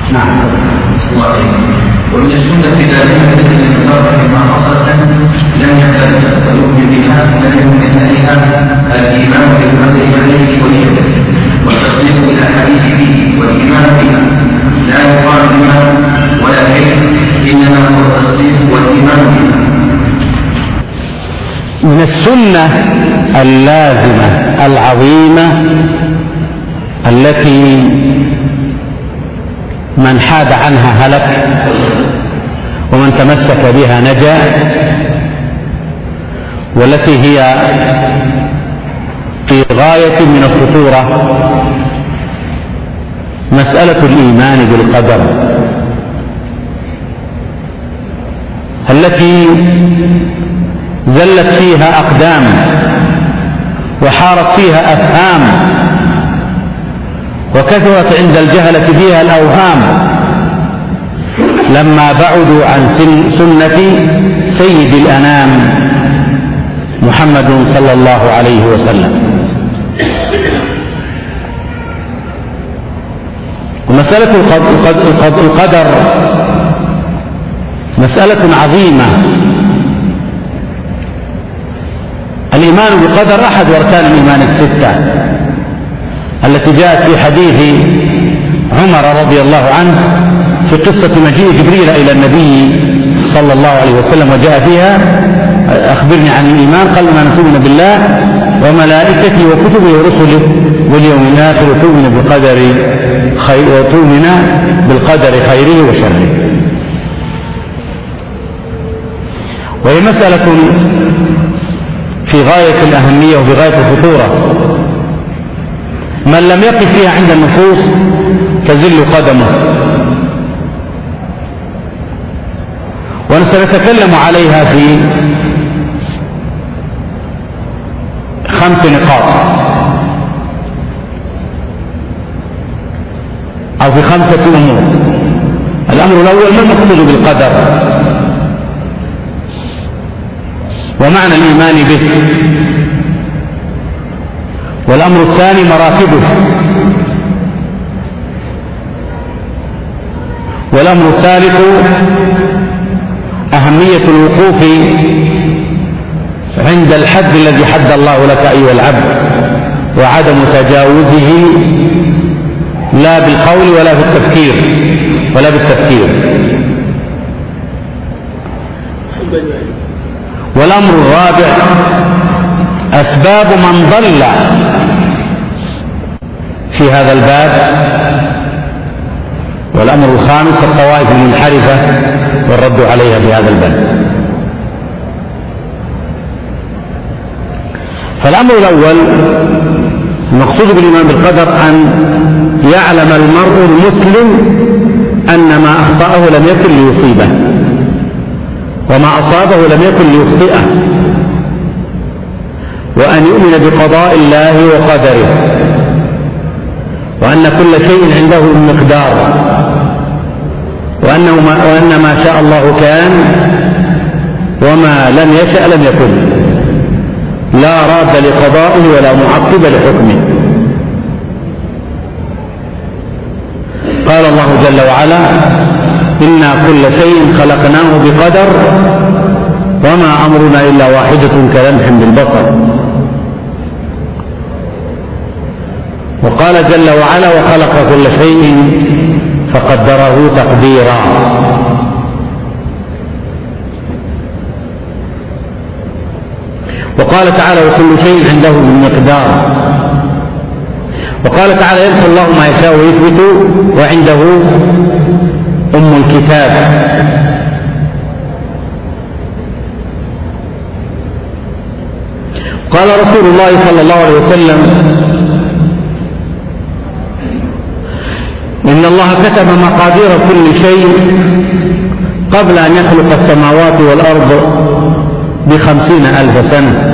نعم. ومن السنة ذلك أن الفرق مع أصلا لم يختلف ويؤمن بها لم يؤمن عليها الإيمان بالقدر عليه وجهده والتصديق بالأحاديث فيه والإيمان بها لا يقال بما ولا كيف إنما هو التصديق والإيمان بها. من السنة اللازمة العظيمة التي من حاد عنها هلك ومن تمسك بها نجا، والتي هي في غاية من الخطورة، مسألة الإيمان بالقدر التي زلت فيها أقدام وحارت فيها أفهام وكثرت عند الجهلة فيها الأوهام لما بعدوا عن سنة سيد الأنام محمد صلى الله عليه وسلم. ومسألة القدر مسألة عظيمة. الإيمان بالقدر أحد أركان الإيمان الستة التي جاءت في حديث عمر رضي الله عنه في قصة مجيء جبريل إلى النبي صلى الله عليه وسلم، وجاء فيها أخبرني عن الإيمان، قال ما نؤمن بالله وملائكته وكتبه ورسله واليوم الآخر وتؤمن بالقدر خيره وشره. وهي مسألة في غاية الأهمية وفي غاية الخطورة، من لم يقف فيها عند النفوس تزل قدمه. وسنتكلم عليها في 5 نقاط أو في 5 أمور. الأمر الأول: ما المقصود بالقدر ومعنى الإيمان به. والأمر الثاني: مراتبه. والأمر الثالث: أهمية الوقوف عند الحد الذي حد الله لك أيها العبد وعدم تجاوزه، لا بالقول ولا بالتفكير والأمر الرابع: أسباب من ضل في هذا الباب. والأمر الخامس: الطوائف المنحرفة والرد عليها في هذا الباب. فالأمر الأول: المقصود بالإيمان بالقدر أن يعلم المرء المسلم أن ما أخطأه لم يكن ليصيبه وما أصابه لم يكن ليخطئه، وأن يؤمن بقضاء الله وقدره، وأن كل شيء عنده بمقدار، وأن ما شاء الله كان وما لم يشأ لم يكن، لا راد لقضائه ولا معقب لحكمه. قال الله جل وعلا: إنا كل شيء خلقناه بقدر وما أمرنا إلا واحدة كلمح بالبصر. وقال جل وعلا: وخلق كل شيء فقدره تقديرا. وقال تعالى: وكل شيء عنده بمقدار. وقال تعالى: يمحو الله ما يشاء ويثبت وعنده أم الكتاب. قال رسول الله صلى الله عليه وسلم: إن الله كتب مقادير كل شيء قبل أن يخلق السماوات والأرض ب50,000 سنة.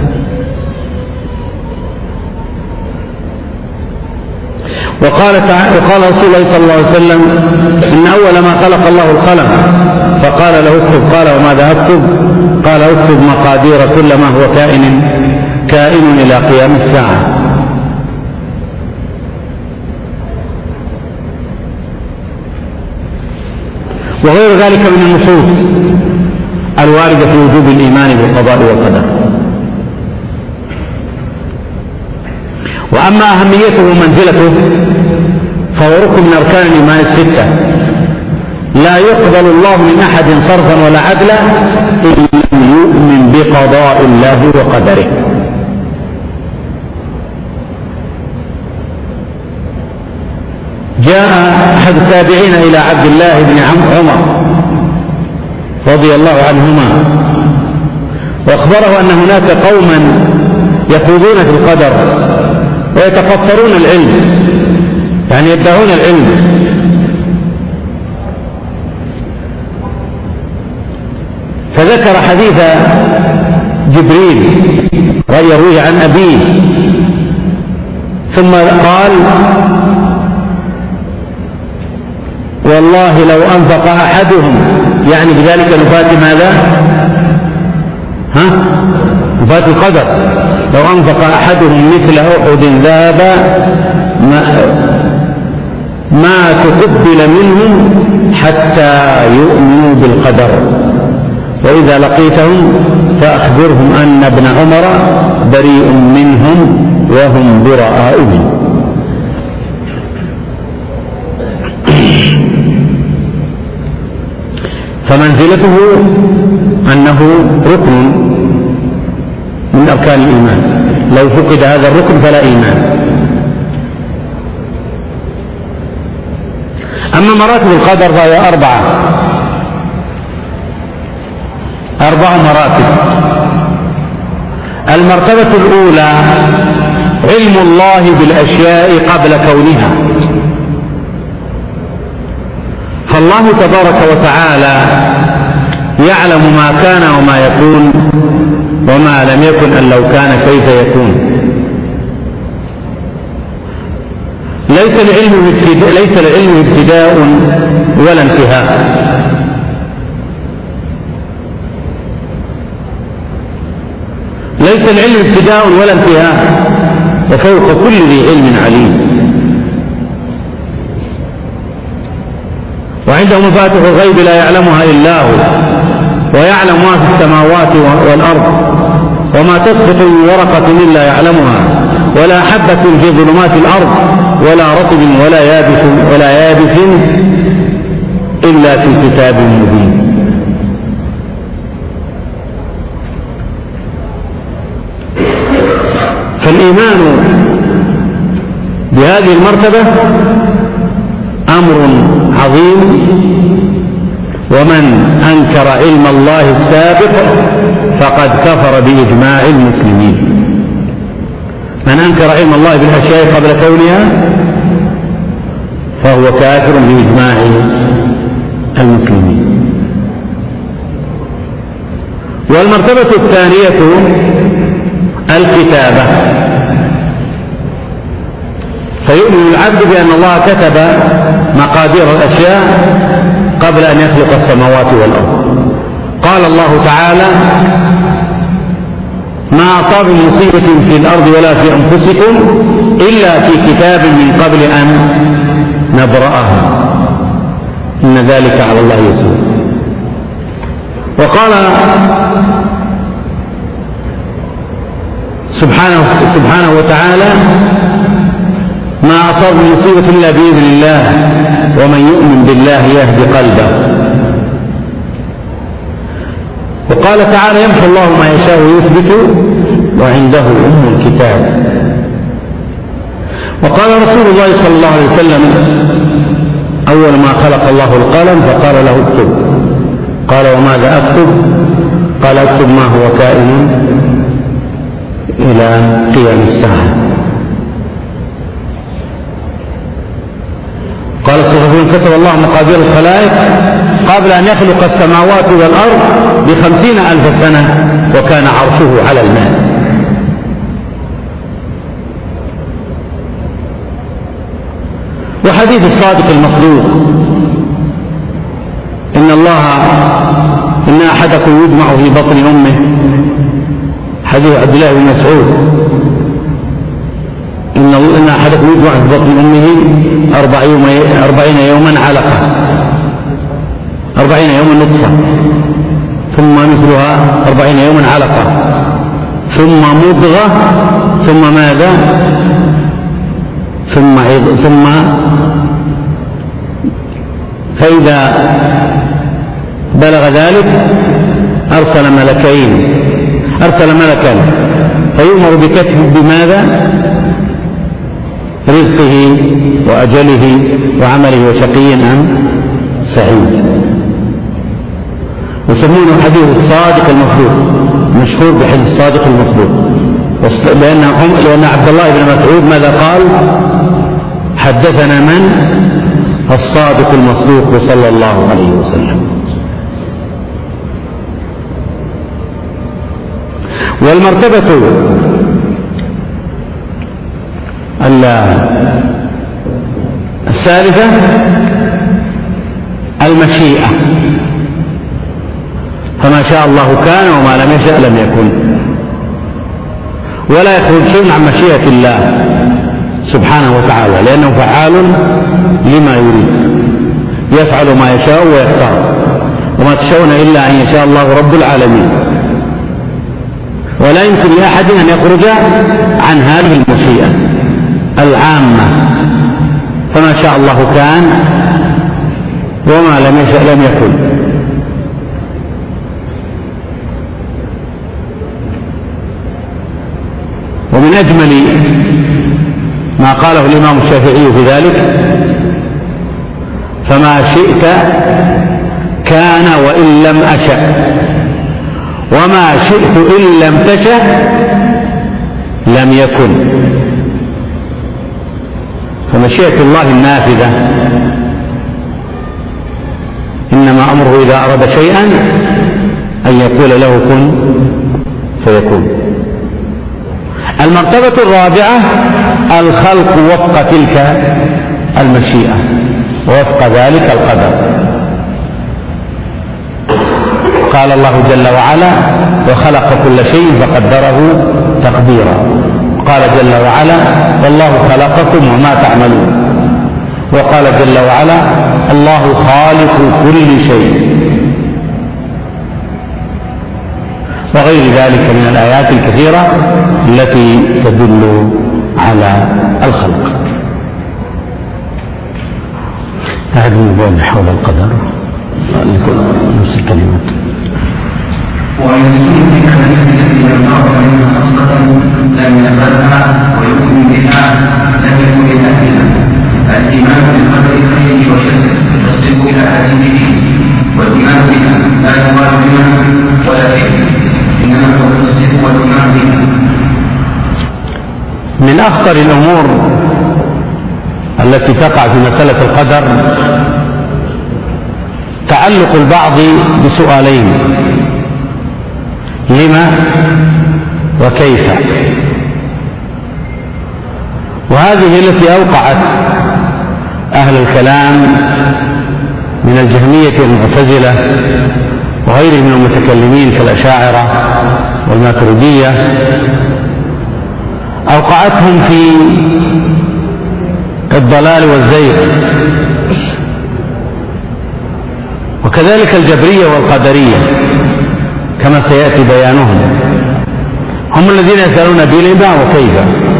وقال رسول الله صلى الله عليه وسلم: إن أول ما خلق الله القلم فقال له اكتب. قال: وماذا أكتب؟ قال: اكتب مقادير كل ما هو كائن إلى قيام الساعة. وغير ذلك من النصوص الواردة في وجوب الإيمان بالقضاء والقدر. وأما أهميته ومنزلته فهو ركن من أركان الإيمان الستة، لا يقبل الله من أحد صرفا ولا عدلا إلا يؤمن بقضاء الله وقدره. جاء أحد التابعين إلى عبد الله بن عمر رضي الله عنهما وأخبره أن هناك قوما يخوضون في القدر ويتقصرون العلم، يعني يدعون العلم، فذكر حديث جبريل يرويه عن أبيه، ثم قال: والله لو أنفق أحدهم، يعني بذلك نفاة ماذا؟ نفاة القدر، لو أنفق أحدهم مثل أحد ذهبا ما تقبل منهم حتى يؤمنوا بالقدر، وإذا لقيتهم فأخبرهم أن ابن عمر بريء منهم وهم براء منه. فمنزلته أنه ركن من أركان الإيمان، لو فقد هذا الركن فلا إيمان. أما مراتب القدر فهي أربع مراتب. المرتبة الأولى علم الله بالأشياء قبل كونها، فالله تبارك وتعالى يعلم ما كان وما يكون وما لم يكن أن لو كان كيف يكون. ليس العلم ابتداء ولا انتهاء، ليس العلم ابتداء ولا انتهاء، وفوق كل ذي علم عليم. وعنده مفاتح الغيب لا يعلمها إلا هو، ويعلم ما في السماوات والأرض، وما تسقط من ورقة إلا يعلمها، ولا حبة في ظلمات الأرض ولا رطب ولا يابس إلا في كتاب مبين. فالإيمان بهذه المرتبة أمر عظيم، ومن أنكر علم الله السابق فقد كفر بإجماع المسلمين. من أنكر علم الله بالأشياء قبل كونها فهو كافر بإجماع المسلمين. والمرتبة الثانية الكتابة، فيؤمن العبد بأن الله كتب مقادير الأشياء قبل أن يخلق السماوات والأرض. قال الله تعالى: ما أصاب من مصيبة في الأرض ولا في أنفسكم إلا في كتاب من قبل أن نبرأها إن ذلك على الله يسير. وقال سبحانه وتعالى: ما أصاب من مصيبة إلا بإذن الله ومن يؤمن بالله يهدي قلبه. وقال تعالى: يمحو الله ما يشاء ويثبت وعنده أم الكتاب. وقال رسول الله صلى الله عليه وسلم: أول ما خلق الله القلم فقال له اكتب. قال: وماذا أكتب؟ قال: اكتب ما هو كائن إلى قيام الساعة. قال الصحابيون: كتب الله مقادير الخلائق قبل أن يخلق السماوات والأرض ب50,000 سنة وكان عرشه على الماء. وحديث الصادق المصدوق: إن أحدكم يجمع في بطن أمه، حديث عبد الله بن مسعود: إن أحدكم يجمع في بطن أمه 40 يوما علقة، 40 يوما نطفة، ثم مثلها 40 يوما علقة، ثم مضغة، ثم ماذا؟ ثم فإذا بلغ ذلك أرسل ملكا فيؤمر بكتب بماذا؟ رزقه وأجله وعمله وشقي أم سعيد. يسمونه حديث الصادق المصدوق، مشهور بحديث الصادق المصدوق، لأن عبد الله بن مسعود ماذا قال؟ حدثنا من؟ الصادق المصدوق صلى الله عليه وسلم. والمرتبة الثالثة المشيئة، فما شاء الله كان وما لم يشأ لم يكن، ولا يخرج شيء عن مشيئة الله سبحانه وتعالى، لأنه فعال لما يريد، يفعل ما يشاء ويختار، وما تشاءون إلا أن يشاء الله رب العالمين، ولا يمكن لأحد أن يخرج عن هذه المشيئة العامة، فما شاء الله كان وما لم يشأ لم يكن. ومن أجمل ما قاله الإمام الشافعي في ذلك: فما شئت كان وإن لم أشأ، وما شئت إن لم تشأ لم يكن. فمشيئة الله النافذة، إنما أمره إذا أراد شيئا أن يقول له كن فيكون. المرتبة الرابعة الخلق وفق تلك المشيئة ووفق ذلك القدر. قال الله جل وعلا: وخلق كل شيء فقدره تقديرا. قال جل وعلا: والله خلقكم وما تعملون. وقال جل وعلا: الله خالق كل شيء. وغير ذلك من الآيات الكثيرة التي تدل على الخلق. هذا الموضوع حول القدر نفس الكلمات. ومن السنة التي التي يرجع منها أصلا لم يقبلها ويؤمن بها لم يكن لأهلها الإيمان بالقدر خيره وشره، التصديق بأحاديثه والإيمان بها لا يقال بها ولا فيه، إنما هو التصديق والإيمان بها. من أخطر الأمور التي تقع في مسألة القدر تعلق البعض بسؤالين: لما وكيف. وهذه التي أوقعت أهل الكلام من الجهمية والمعتزلة وغيرهم من المتكلمين كالأشاعرة والماتريدية، أوقعتهم في الضلال والزيغ، وكذلك الجبرية والقدرية كما سيأتي بيانهم، هم الذين يسألون بلما وكيف،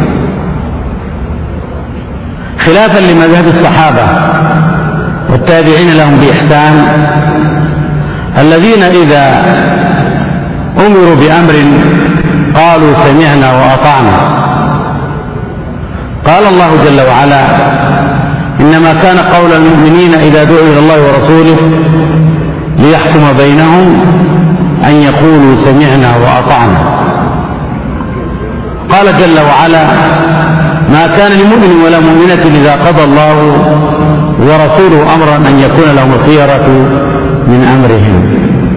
خلافا لمذهب الصحابة والتابعين لهم بإحسان، الذين إذا أمروا بأمر قالوا سمعنا وأطعنا. قال الله جل وعلا: إنما كان قول المؤمنين إذا دعوا إلى الله ورسوله ليحكم بينهم أن يقولوا سمعنا وأطعنا. قال جل وعلا: ما كان لمؤمن ولا مؤمنة إذا قضى الله ورسوله أمرا أن يكون لهم الخيرة من أمرهم.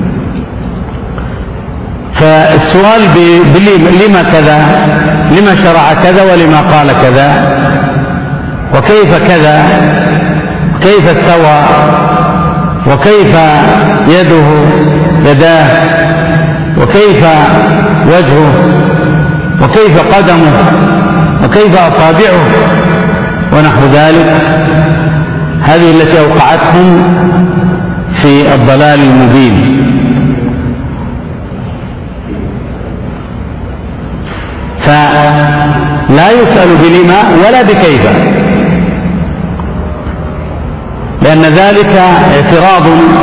فالسؤال لما كذا، لما شرع كذا ولما قال كذا وكيف كذا، كيف استوى وكيف يداه وكيف وجهه وكيف قدمه وكيف أصابعه ونحو ذلك، هذه التي أوقعتهم في الضلال المبين. فلا يسأل بلما ولا بكيف، لأن ذلك اعتراض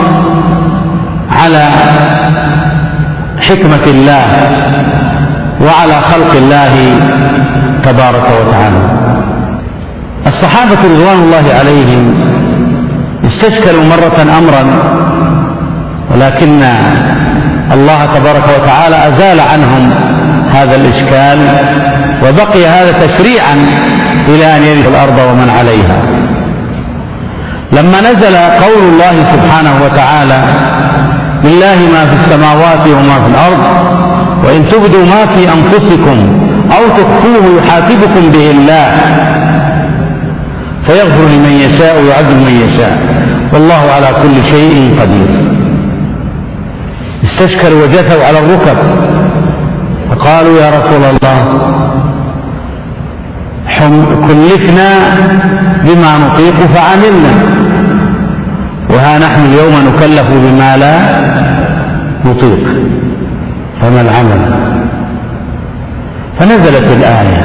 على حكمة الله وعلى خلق الله تبارك وتعالى. الصحابة رضوان الله عليهم استشكلوا مرة أمرا، ولكن الله تبارك وتعالى أزال عنهم هذا الإشكال، وبقي هذا تشريعا إلى أن يرث الأرض ومن عليها. لما نزل قول الله سبحانه وتعالى: لله ما في السماوات وما في الأرض وإن تبدوا ما في أنفسكم أو تخفوه يحاسبكم به الله فيغفر لمن يشاء ويعذب من يشاء والله على كل شيء قدير، استشكلوا وجثوا على الركب فقالوا: يا رسول الله، كلفنا بما نطيق فعملنا، وها نحن اليوم نكلف بما لا نطيق، فما العمل؟ فنزلت الآية: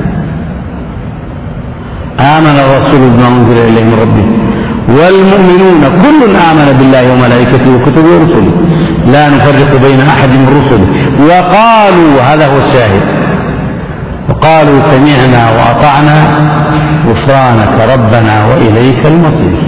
آمن الرسول بما أنزل إليه من ربه والمؤمنون كل آمن بالله وملائكته وكتبه ورسله لا نفرق بين أحد من رسله وقالوا، هذا هو الشاهد، وقالوا سمعنا وأطعنا غفرانك ربنا وإليك المصير.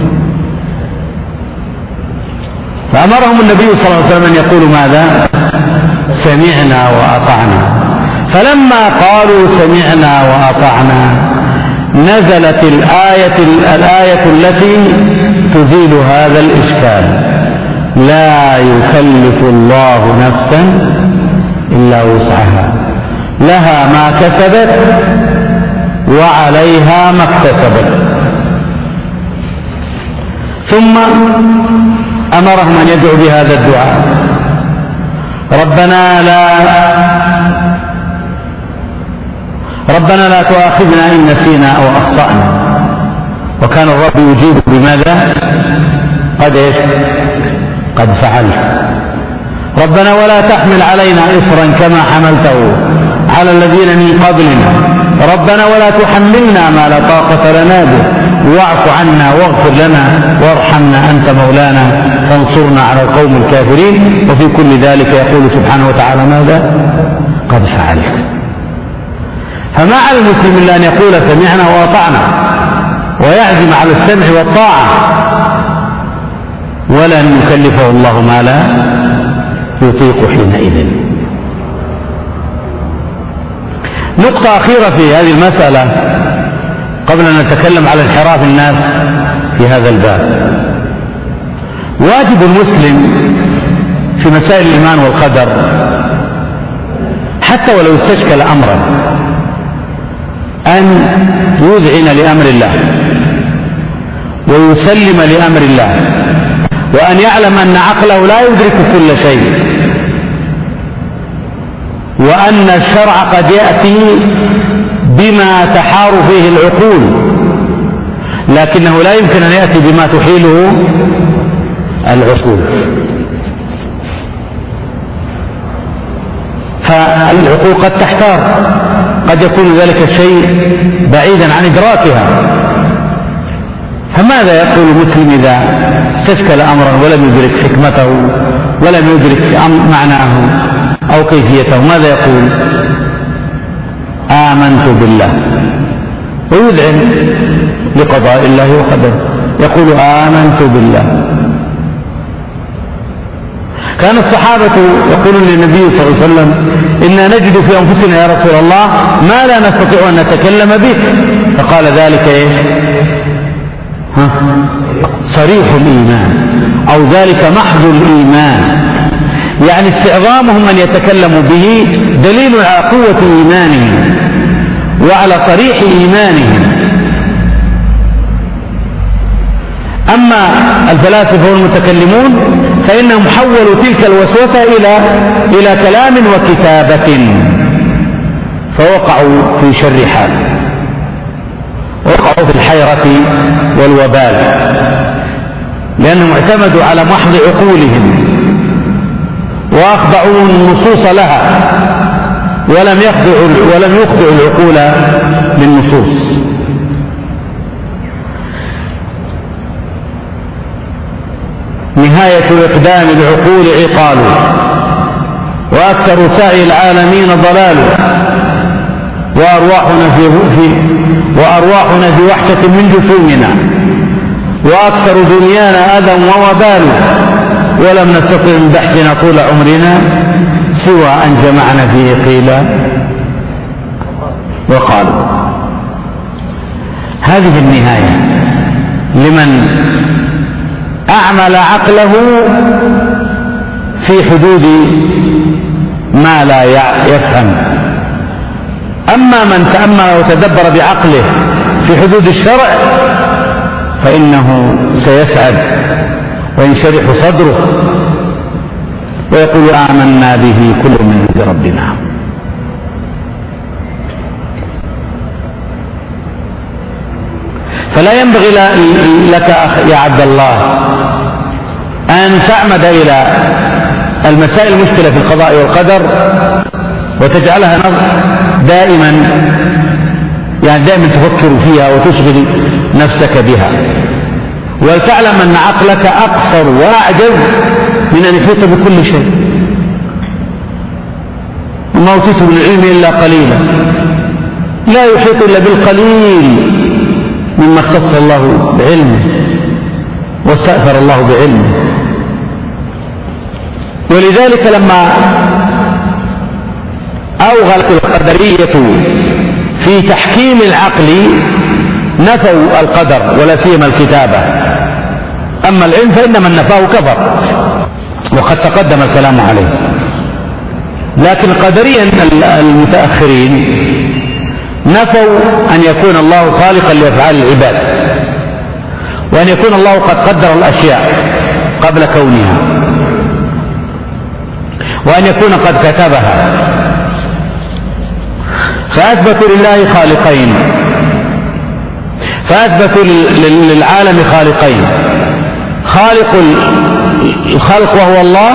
فأمرهم النبي صلى الله عليه وسلم أن يقولوا ماذا؟ سمعنا وأطعنا. فلما قالوا سمعنا وأطعنا نزلت الآية التي تزيل هذا الإشكال: لا يكلف الله نفسا إلا وسعها لها ما كسبت وعليها ما اكتسبت. ثم أمرهم أن يدعوا بهذا الدعاء: ربنا لا تؤاخذنا إن نسينا أو أخطأنا. وكان الرب يجيب بماذا؟ قد فعلت. ربنا ولا تحمل علينا إصرا كما حملته على الذين من قبلنا ربنا ولا تحملنا ما لا طاقة لنا به واعف عنا واغفر لنا وارحمنا أنت مولانا فانصرنا على القوم الكافرين. وفي كل ذلك يقول سبحانه وتعالى ماذا؟ قد فعلت. فما على المسلم إلا أن يقول سمعنا وأطعنا ويعزم على السمع والطاعة، ولن يكلفه الله ما لا يطيق حينئذ. نقطة أخيرة في هذه المسألة قبل أن نتكلم على انحراف الناس في هذا الباب. واجب المسلم في مسائل الإيمان والقدر حتى ولو استشكل أمرا أن يذعن لأمر الله ويسلم لأمر الله، وأن يعلم أن عقله لا يدرك كل شيء، وأن الشرع قد يأتي بما تحار فيه العقول، لكنه لا يمكن أن يأتي بما تحيله العقول. فالعقول قد تحتار، قد يكون ذلك الشيء بعيدا عن إدراكها. فماذا يقول المسلم إذا استشكل أمرا ولم يدرك حكمته ولم يدرك معناه أو كيفيته؟ ماذا يقول؟ آمنت بالله، ويذعن لقضاء الله وقدره، يقول آمنت بالله. كان الصحابة يقولون للنبي صلى الله عليه وسلم: إنا نجد في أنفسنا يا رسول الله ما لا نستطيع أن نتكلم به. فقال: ذلك إيش؟ صريح الإيمان، أو ذلك محض الإيمان، يعني استعظامهم أن يتكلموا به دليل على قوة إيمانهم وعلى صريح إيمانهم. أما الفلاسفة والمتكلمون فإنهم حولوا تلك الوسوسة إلى كلام وكتابة، فوقعوا في شر حال، وقعوا في الحيرة والوبال. لأنهم اعتمدوا على محض عقولهم وأخضعوا النصوص لها ولم يخضعوا العقول للنصوص. نهاية إقدام العقول عقال، وأكثر سعي العالمين ضلال، وأرواحنا في وحشة من جسومنا، وأكثر دنيانا أذى ووبال، ولم نستطع من بحثنا طول عمرنا سوى أن جمعنا فيه قيل وقالوا. هذه النهاية لمن أعمل عقله في حدود ما لا يفهم. أما من تأمل وتدبر بعقله في حدود الشرع فإنه سيسعد وينشرح صدره ويقول آمنا به كل من عند ربنا. فلا ينبغي لك يا عبد الله أن تعمد إلى المسائل المشكلة في القضاء والقدر وتجعلها دائما تفكر فيها وتشغل نفسك بها، ولتعلم أن عقلك أقصر وأعجز من أن يحيط بكل شيء. وما أوتيت من العلم إلا قليلا، لا يحيط إلا بالقليل مما اختص الله بعلمه واستأثر الله بعلمه. ولذلك لما أوغلت القدرية في تحكيم العقل نفوا القدر ولا سيما الكتابة. أما العلم فإن من نفاه كفر، وقد تقدم الكلام عليه. لكن القدرية المتأخرين نفوا أن يكون الله خالقا لأفعال العباد، وأن يكون الله قد قدر الأشياء قبل كونها، وأن يكون قد كتبها. فأثبتوا لله خالقين، فأثبتوا للعالم خالقين: خالق الخلق وهو الله،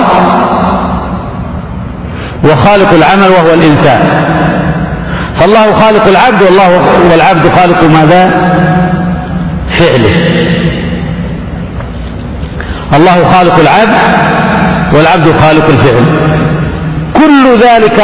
وخالق العمل وهو الإنسان. فالله خالق العبد والعبد خالق ماذا؟ فعله. الله خالق العبد والعبد خالق الفعل. كل ذلك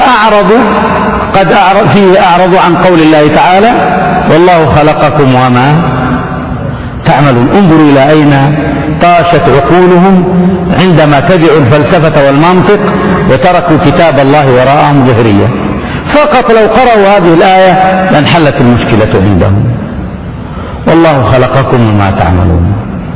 أعرض عن قول الله تعالى: والله خلقكم وما تعملون. انظروا إلى أين طاشت عقولهم عندما تبعوا الفلسفة والمنطق وتركوا كتاب الله وراءهم ظهريا. فقط لو قرأوا هذه الآية لانحلت المشكلة عندهم. والله خلقكم وما تعملون.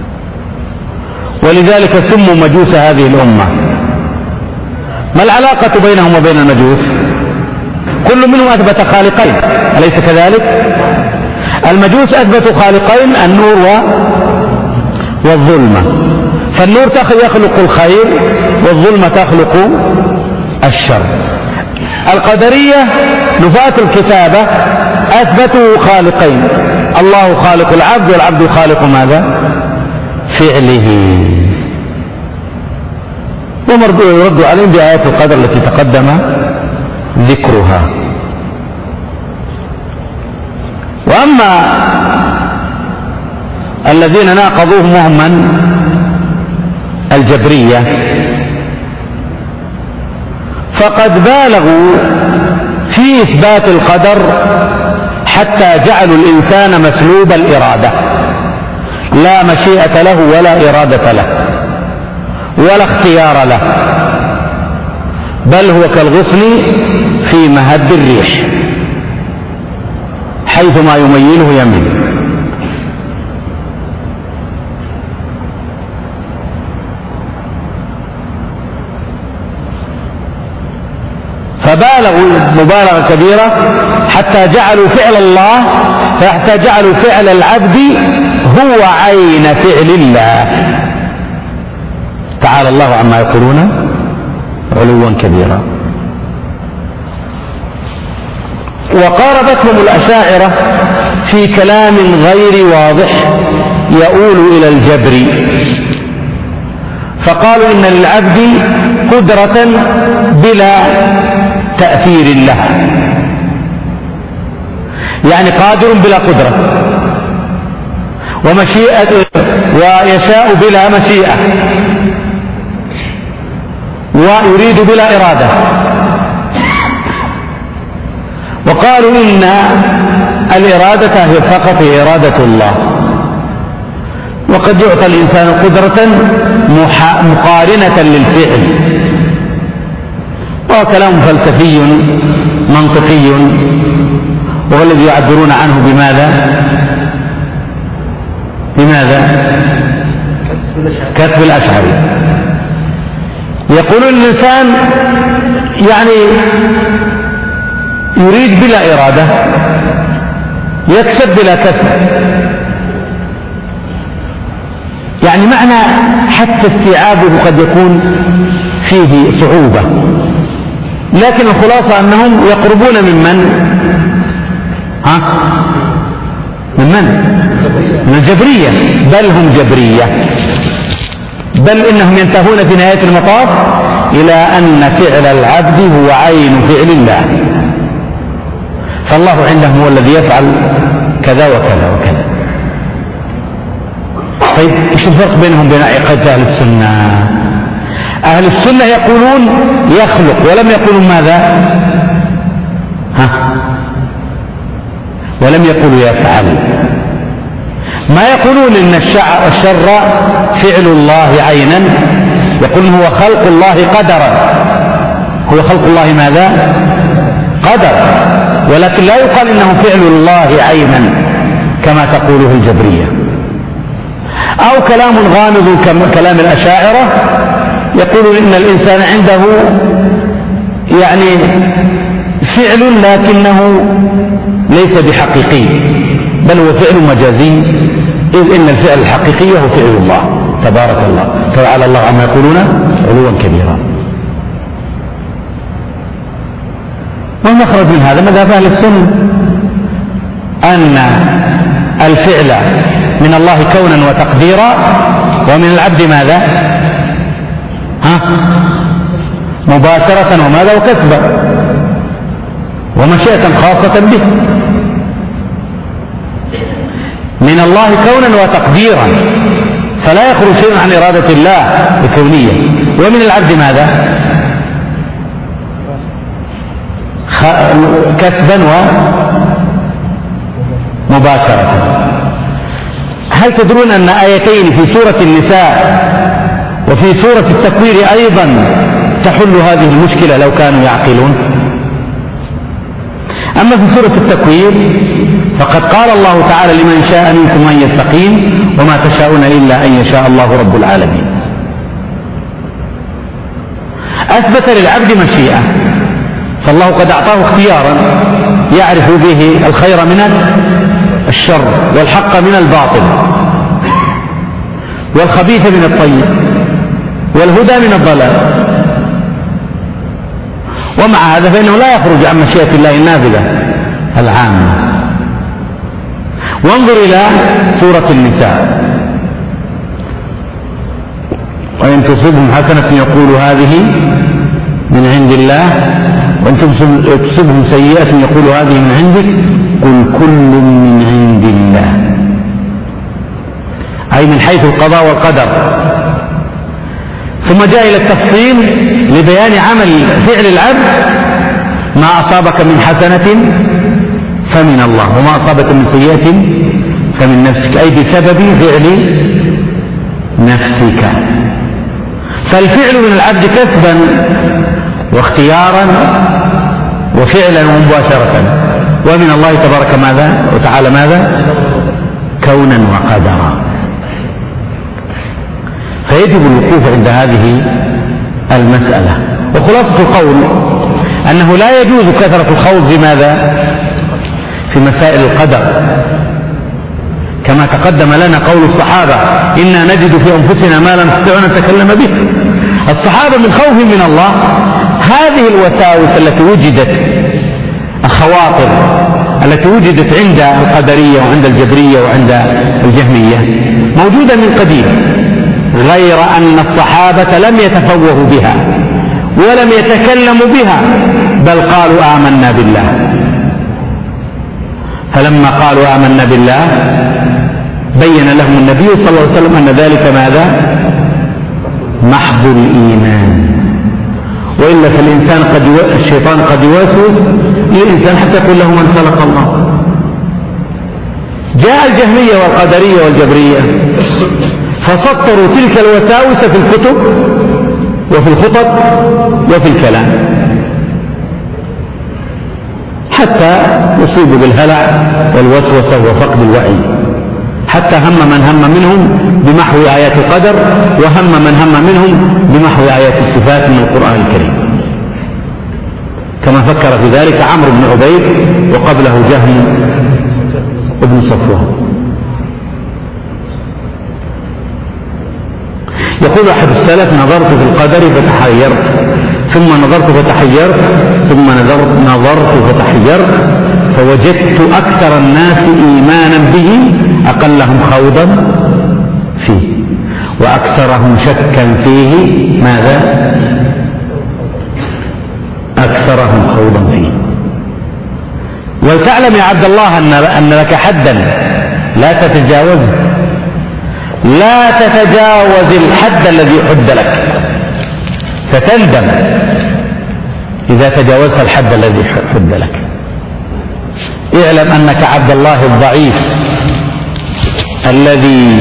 ولذلك سموا مجوس هذه الأمة. ما العلاقة بينهم وبين المجوس؟ كل منهم أثبت خالقين، أليس كذلك؟ المجوس أثبتوا خالقين: النور والظلمة. فالنور يخلق الخير والظلمة تخلق الشر. القدرية نفاة الكتابة أثبتوا خالقين: الله خالق العبد والعبد خالق ماذا؟ فعله. ويرد عليهم بآيات القدر التي تقدم ذكرها. وأما الذين ناقضوهم وهم من؟ الجبرية، فقد بالغوا في إثبات القدر حتى جعلوا الإنسان مسلوب الإرادة، لا مشيئة له ولا إرادة له ولا اختيار له، بل هو كالغصن في مهب الريح، حيثما يميله يميل. فبالغوا مبالغة كبيرة حتى جعلوا فعل العبد هو عين فعل الله. تعالى الله عما يقولون علوا كبيرا. وقاربتهم الأشاعرة في كلام غير واضح يؤول إلى الجبر، فقالوا إن للعبد قدرة بلا تأثير لها، يعني قادر بلا قدرة، ومشيئة ويشاء بلا مشيئة، ويريد بلا إرادة. وقالوا إن الإرادة هي فقط إرادة الله، وقد يعطى الإنسان قدرة مقارنة للفعل. وكلام فلسفي منطقي، وهو الذي يعبرون عنه بماذا؟ كسب الأشعري. يقولون الإنسان يعني يريد بلا إرادة، يكسب بلا كسب، يعني معنى حتى استيعابه قد يكون فيه صعوبة، لكن الخلاصة أنهم يقربون من الجبرية، بل هم جبرية، بل إنهم ينتهون في نهاية المطاف إلى أن فعل العبد هو عين فعل الله، فالله عندهم هو الذي يفعل كذا وكذا وكذا. طيب ايش الفرق بينهم وبين عقيدة أهل السنة؟ أهل السنة يقولون يخلق، ولم يقولوا ماذا؟ ولم يقولوا يفعل. ما يقولون إن الشر فعل الله عينا، يقولون هو خلق الله قدرا، هو خلق الله ماذا؟ قدر، ولكن لا يقال إنه فعل الله عينا كما تقوله الجبرية. أو كلام غامض كلام الأشاعرة، يقولون إن الإنسان عنده يعني فعل لكنه ليس بحقيقي، بل هو فعل مجازي، إذ إن الفعل الحقيقي هو فعل الله تبارك الله تعالى الله عما يقولون علوا كبيرا. والمخرج من هذا مذهب أهل السنة أن الفعل من الله كونا وتقديرا، ومن العبد ماذا؟ مباشرة وماذا؟ وكسبا ومشيئة خاصة به. من الله كونا وتقديرا، فلا يخرج شيء عن إرادة الله الكونية. ومن العبد ماذا؟ كسبا ومباشرة. هل تدرون أن آيتين في سورة النساء وفي سورة التكوير أيضا تحل هذه المشكلة لو كانوا يعقلون؟ أما في سورة التكوير فقد قال الله تعالى لمن شاء منكم أن يستقيم وما تشاءون إلا أن يشاء الله رب العالمين. أثبت للعبد مشيئة، فالله قد أعطاه اختيارا يعرف به الخير من الشر والحق من الباطل والخبيث من الطيب والهدى من الضلال. ومع هذا فإنه لا يخرج عن مشيئة الله النافذة العامة. وانظر إلى سورة النساء: وإن تصبهم حسنة يقول هذه من عند الله، وإن تصبهم سيئة يقول هذه من عندك، قل كل من عند الله، أي من حيث القضاء والقدر. ثم جاء إلى التفصيل لبيان عمل فعل العبد: ما أصابك من حسنة فمن الله، وما أصابك من سيئة فمن نفسك، أي بسبب فعل نفسك. فالفعل من العبد كسبا واختيارا وفعلا ومباشرة، ومن الله تبارك ماذا وتعالى ماذا؟ كونا وقدرا. فيجب الوقوف عند هذه المسألة. وخلاصة القول أنه لا يجوز كثرة الخوض في ماذا؟ في مسائل القدر، كما تقدم لنا قول الصحابة: إنا نجد في أنفسنا ما لا نستطيع أن نتكلم به. الصحابة من خوفهم من الله هذه الوساوس التي وجدت، الخواطر التي وجدت عند القدرية وعند الجبرية وعند الجهمية، موجودة من قديم غير أن الصحابة لم يتفوهوا بها ولم يتكلموا بها، بل قالوا آمنا بالله. فلما قالوا آمنا بالله بين لهم النبي صلى الله عليه وسلم أن ذلك ماذا؟ محض الإيمان. وإلا فالإنسان الشيطان قد يوسوس للإنسان حتى يقول له من خلق الله. جاء الجهمية والقدرية والجبرية فسطروا تلك الوساوس في الكتب وفي الخطب وفي الكلام حتى يصيبوا بالهلع والوسوسة وفقد الوعي، حتى هم من هم منهم بمحو آيات القدر، وهم من هم منهم بمحو آيات الصفات من القرآن الكريم، كما فكر في ذلك عمرو بن عبيد وقبله جهم ابن صفوان. يقول أحد السلف: نظرت في القدر فتحيرت، ثم نظرت فتحيرت، ثم نظرت فتحيرت، فوجدت أكثر الناس إيمانا به أقلهم خوضا فيه، وأكثرهم شكا فيه ماذا؟ أكثرهم خوضا فيه. ولتعلم يا عبد الله أن لك حدا لا تتجاوزه، لا تتجاوز الحد الذي حد لك، ستندم إذا تجاوزت الحد الذي حد لك. اعلم أنك عبد الله الضعيف الذي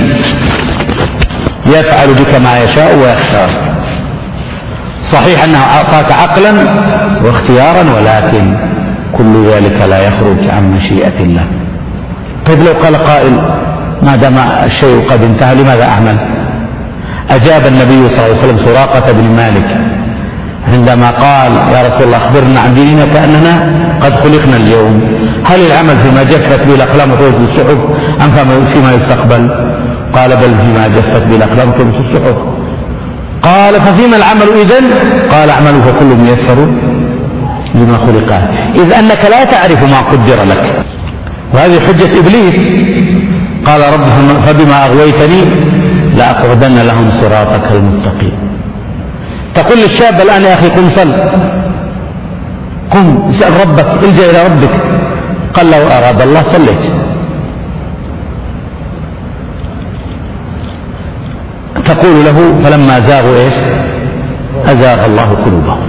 يفعل بك ما يشاء ويختار. صحيح أنه أعطاك عقلا واختيارا، ولكن كل ذلك لا يخرج عن مشيئة الله. طيب لو قال قائل: ما دام الشيء قد انتهى لماذا أعمل؟ أجاب النبي صلى الله عليه وسلم سراقة بن مالك عندما قال: يا رسول الله أخبرنا عن ديننا كأننا قد خلقنا اليوم، هل العمل فيما جفت به الأقلام وتوجد الصحف أم فيما يستقبل؟ قال: بل فيما جفت به الأقلام وتوجد الصحف. قال: ففيما العمل إذن؟ قال: اعملوا فكل ميسر لما خلق. إذ أنك لا تعرف ما قدر لك، وهذه حجة إبليس. قال: رب فبما أغويتني لأقعدن لهم صراطك المستقيم. تقول للشاب الآن: يا أخي قم صل، قم اسأل ربك، الجأ إلى ربك. قال: لو أراد الله صليت. تقول له: فلما زاغوا إيش؟ أزاغ الله قلوبهم.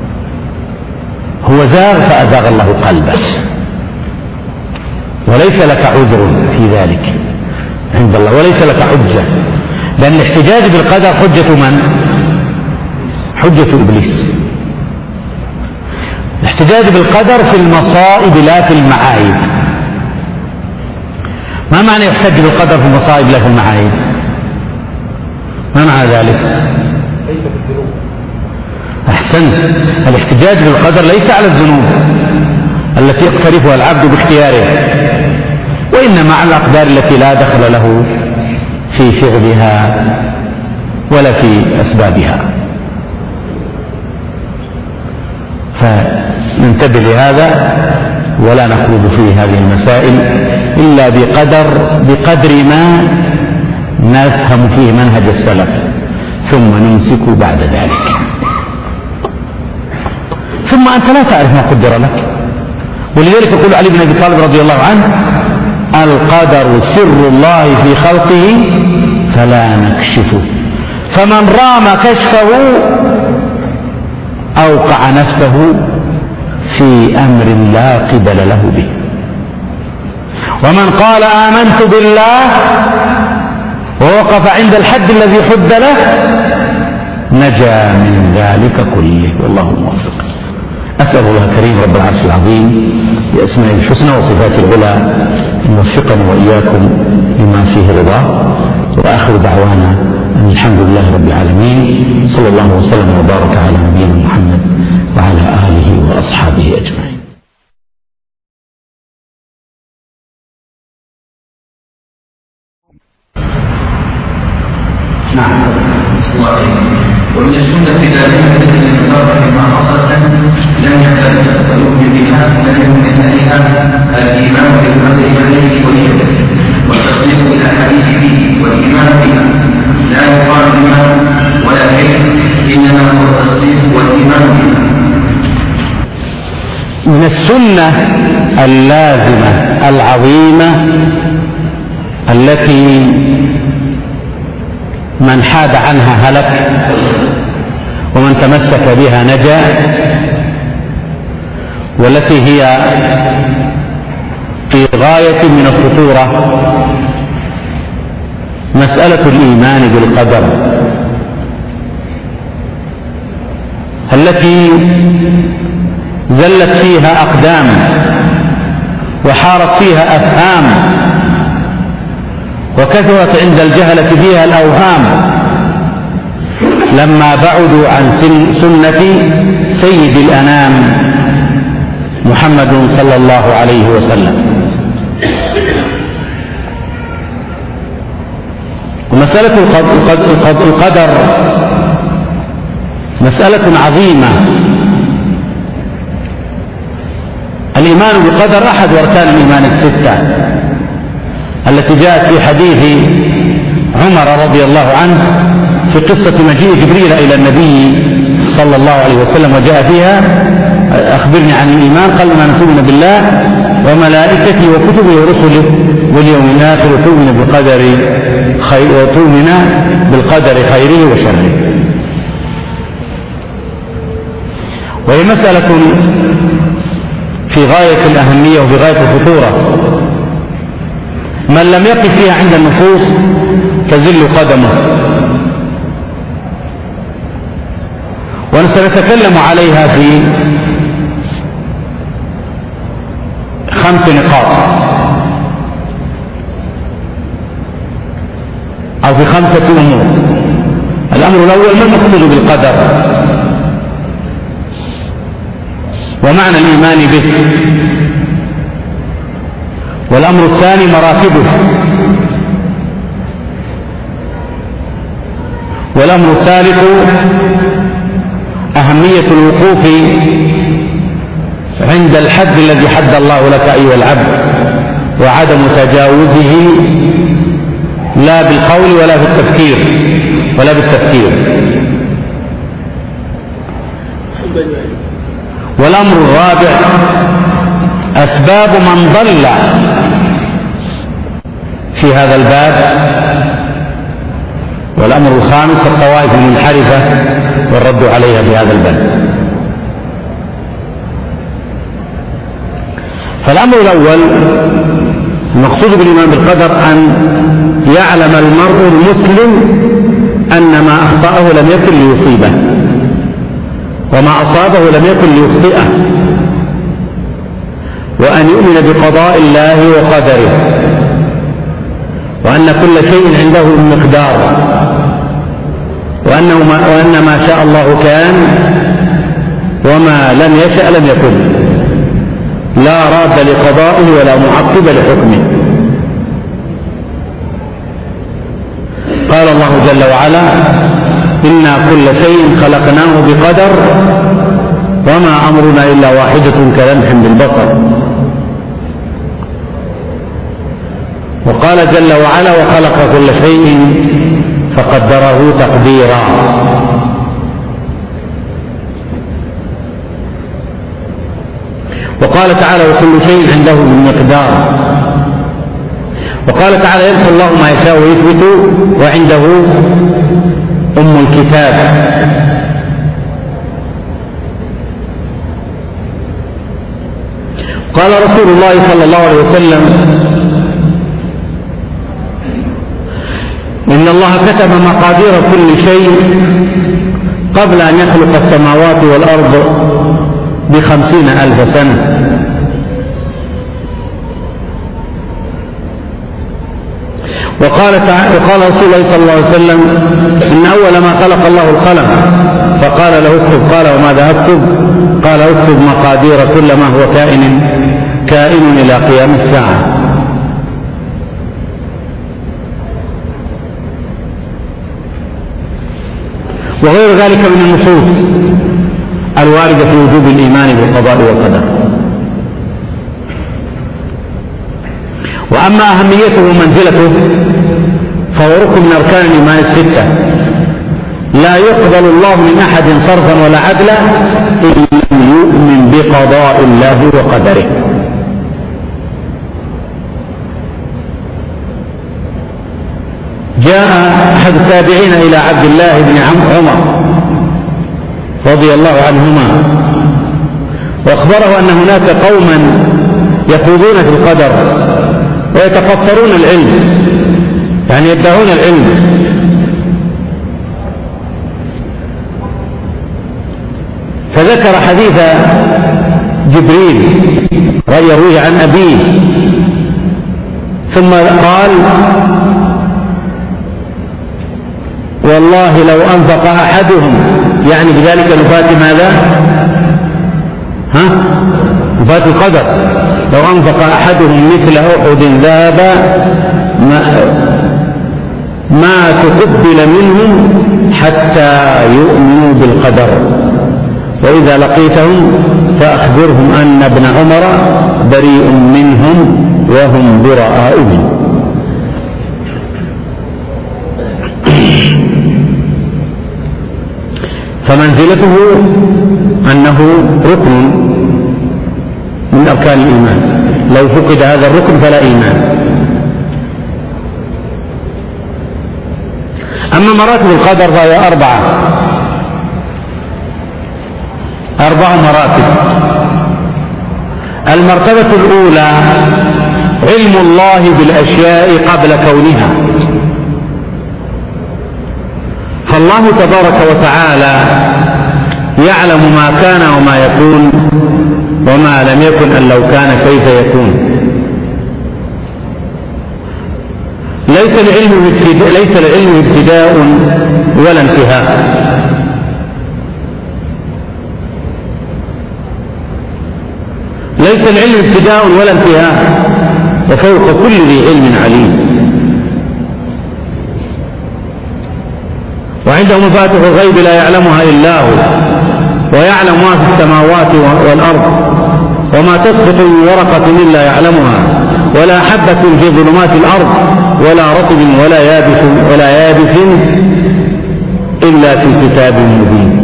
هو زاغ فأزاغ الله قلبه، وليس لك عذر في ذلك عند الله، وليس لك حجة، لأن الاحتجاج بالقدر حجة من؟ حجة إبليس. الاحتجاج بالقدر في المصائب لا في المعايب. ما معنى يحتج بالقدر في المصائب لا في المعايب؟ ما معنى ذلك؟ أحسنت. الاحتجاج بالقدر ليس على الذنوب التي يقترفها العبد باختياره، وإنما على الأقدار التي لا دخل له في فعلها ولا في أسبابها. فننتبه لهذا ولا نخوض في هذه المسائل إلا بقدر ما نفهم فيه منهج السلف، ثم نمسك بعد ذلك. ثم أنت لا تعرف ما قدر لك، ولذلك يقول علي بن أبي طالب رضي الله عنه: القدر سر الله في خلقه فلا نكشفه، فمن رام كشفه أوقع نفسه في أمر لا قبل له به، ومن قال آمنت بالله ووقف عند الحد الذي حد له نجا من ذلك كله، والله موفق. أسأل الله الكريم رب العرش العظيم بأسمائه الحسنى وصفاته العلى أن يوفقني وإياكم لما فيه رضاه، وآخر دعوانا أن الحمد لله رب العالمين، صلى الله وسلم وبارك على نبينا محمد وعلى آله وأصحابه أجمعين. نعم. ومن السنة ذلك مثل المدار ما حصل لم يختلف ويؤمن بها لم يكن إليها الإيمان بالقدر عليه وجهه والتصديق بالأحاديث فيه والإيمان بها، لا يقال السنة اللازمة العظيمة التي من حاد عنها هلك ومن تمسك بها نجا، والتي هي في غاية من الخطورة، مسألة الإيمان بالقدر التي زلت فيها أقدام وحارت فيها أفهام وكثرت عند الجهلة فيها الأوهام لما بعدوا عن سنة سيد الأنام محمد صلى الله عليه وسلم. ومسألة القدر مسألة عظيمة. الإيمان بالقدر أحد أركان الإيمان الستة التي جاءت في حديث عمر رضي الله عنه في قصة مجيء جبريل إلى النبي صلى الله عليه وسلم، وجاء فيها: أخبرني عن الإيمان. قال: ما تؤمن بالله وملائكته وكتبه ورسله واليوم الآخر وتؤمن بالقدر خيره وشره. وهي مسألة في غاية الأهمية وفي غاية الخطورة، من لم يقف فيها عند النفوس تزل قدمه. وسنتكلم عليها في 5 نقاط أو في 5 أمور. الأمر الأول: ما المقصود بالقدر ومعنى الإيمان به. والأمر الثاني: مراتبه. والأمر الثالث: أهمية الوقوف عند الحد الذي حد الله لك أيها العبد، وعدم تجاوزه لا بالقول ولا بالتفكير. والأمر الرابع: أسباب من ضل في هذا الباب. والأمر الخامس: الطوائف المنحرفة والرد عليها في هذا الباب. فالأمر الأول: المقصود بالإيمان بالقدر أن يعلم المرء المسلم أن ما أخطأه لم يكن ليصيبه، وما أصابه لم يكن ليخطئه، وأن يؤمن بقضاء الله وقدره، وأن كل شيء عنده بمقدار، وأن ما شاء الله كان وما لم يشأ لم يكن، لا راد لقضائه ولا معقب لحكمه. قال الله جل وعلا: إنا كل شيء خلقناه بقدر وما أمرنا إلا واحدة كلمح بالبصر. وقال جل وعلا: وخلق كل شيء فقدره تقديرا. وقال تعالى: وكل شيء عنده بمقدار. وقال تعالى: يمحو الله ما يشاء ويثبت وعنده أم الكتاب. قال رسول الله صلى الله عليه وسلم: إن الله كتب مقادير كل شيء قبل أن يخلق السماوات والأرض ب50,000 سنة. وقال رسول الله صلى الله عليه وسلم: إن أول ما خلق الله القلم فقال له اكتب. قال: وماذا أكتب؟ قال: اكتب مقادير كل ما هو كائن إلى قيام الساعة. وغير ذلك من النصوص الواردة في وجوب الإيمان بالقضاء والقدر. وأما أهميته ومنزلته فهو ركن من أركان الإيمان الستة، لا يقبل الله من أحد صرفا ولا عدلا إلا يؤمن بقضاء الله وقدره. جاء أحد التابعين إلى عبد الله بن عمر رضي الله عنهما وأخبره أن هناك قوما يخوضون في القدر ويتقصرون العلم، يعني يدعون العلم، فذكر حديث جبريل يرويه عن أبيه، ثم قال: والله لو أنفق أحدهم، يعني بذلك نفاة ماذا؟ نفاة القدر، لو أنفق أحدهم مثل أحد ذهبا ما تقبل منهم حتى يؤمنوا بالقدر، وإذا لقيتهم فأخبرهم أن ابن عمر بريء منهم وهم براء منه. فمنزلته أنه ركن من أركان الإيمان، لو فقد هذا الركن فلا إيمان. أما مراتب القدر فهي أربع مراتب. المرتبة الأولى علم الله بالأشياء قبل كونها، فالله تبارك وتعالى يعلم ما كان وما يكون وما لم يكن أن لو كان كيف يكون. ليس العلم ابتداء ولا انتهاء، ليس العلم ابتداء ولا انتهاء، وفوق كل ذي علم عليم. وعنده مفاتح الغيب لا يعلمها إلا هو، ويعلم ما في السماوات والأرض، وما تسقط من ورقة إلا يعلمها، ولا حبة في ظلمات الأرض، ولا رطب ولا يابس إلا في كتاب مبين.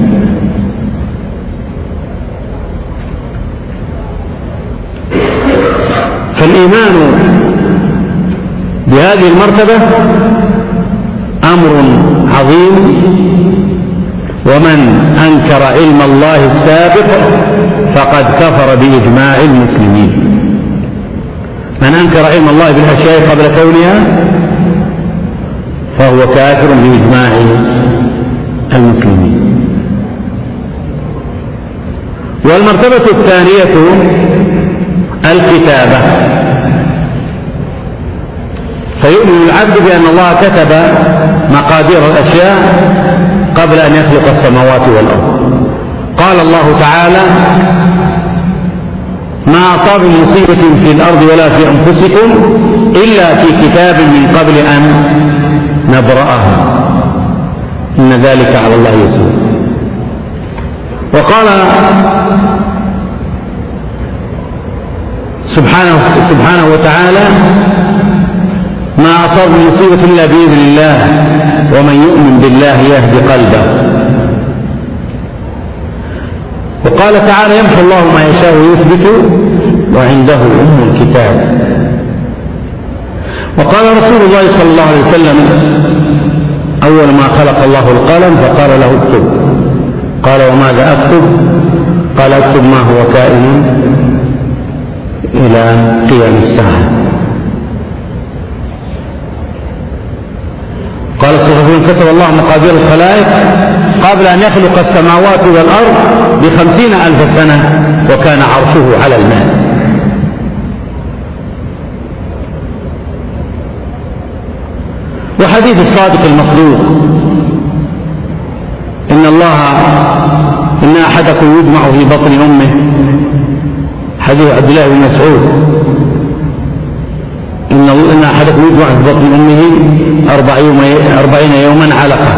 فالإيمان بهذه المرتبة أمر عظيم، ومن أنكر علم الله السابق فقد كفر بإجماع المسلمين. من أنكر علم الله بالأشياء قبل كونها فهو كافر بإجماع المسلمين. والمرتبة الثانية الكتابة، فيؤمن العبد بأن الله كتب مقادير الأشياء قبل أن يخلق السماوات والأرض. قال الله تعالى: ما أصاب من مصيبة في الأرض ولا في أنفسكم إلا في كتاب من قبل أن نبرأها إن ذلك على الله يسير. وقال سبحانه وتعالى: ما أصاب من مصيبة إلا بإذن الله ومن يؤمن بالله يهدي قلبه. وقال تعالى: يمحو الله ما يشاء ويثبت وعنده أم الكتاب. وقال رسول الله صلى الله عليه وسلم: أول ما خلق الله القلم فقال له اكتب. قال: وماذا أكتب؟ قال: اكتب ما هو كائن إلى قيام الساعة. قال صلى الله عليه وسلم: كتب الله مقادير الخلائق قبل أن يخلق السماوات والأرض ب50,000 سنة، وكان عرشه على الماء. وحديث الصادق المصدوق: إن أحدكم يجمع في بطن أمه، حديث عبد الله بن مسعود: إن أحدكم يجمع في بطن أمه 40 يوما علقة،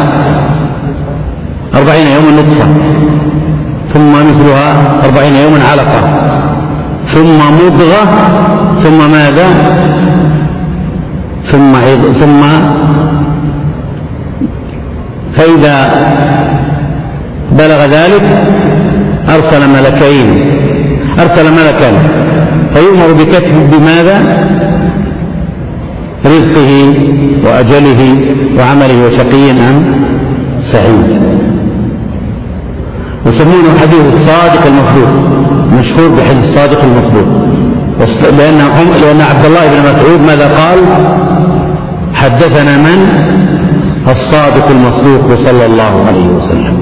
40 يوما نطفة، ثم مثلها 40 يوما علقة، ثم مضغة، ثم ماذا؟ ثم فإذا بلغ ذلك أرسل ملكا فيؤمر بكتب بماذا؟ رزقه وأجله وعمله وشقي أم سعيد. يسمونه حديث الصادق المصدوق، مشهور بحديث الصادق المصدوق، لأن عبد الله بن مسعود ماذا قال؟ حدثنا من؟ الصادق المصدوق صلى الله عليه وسلم.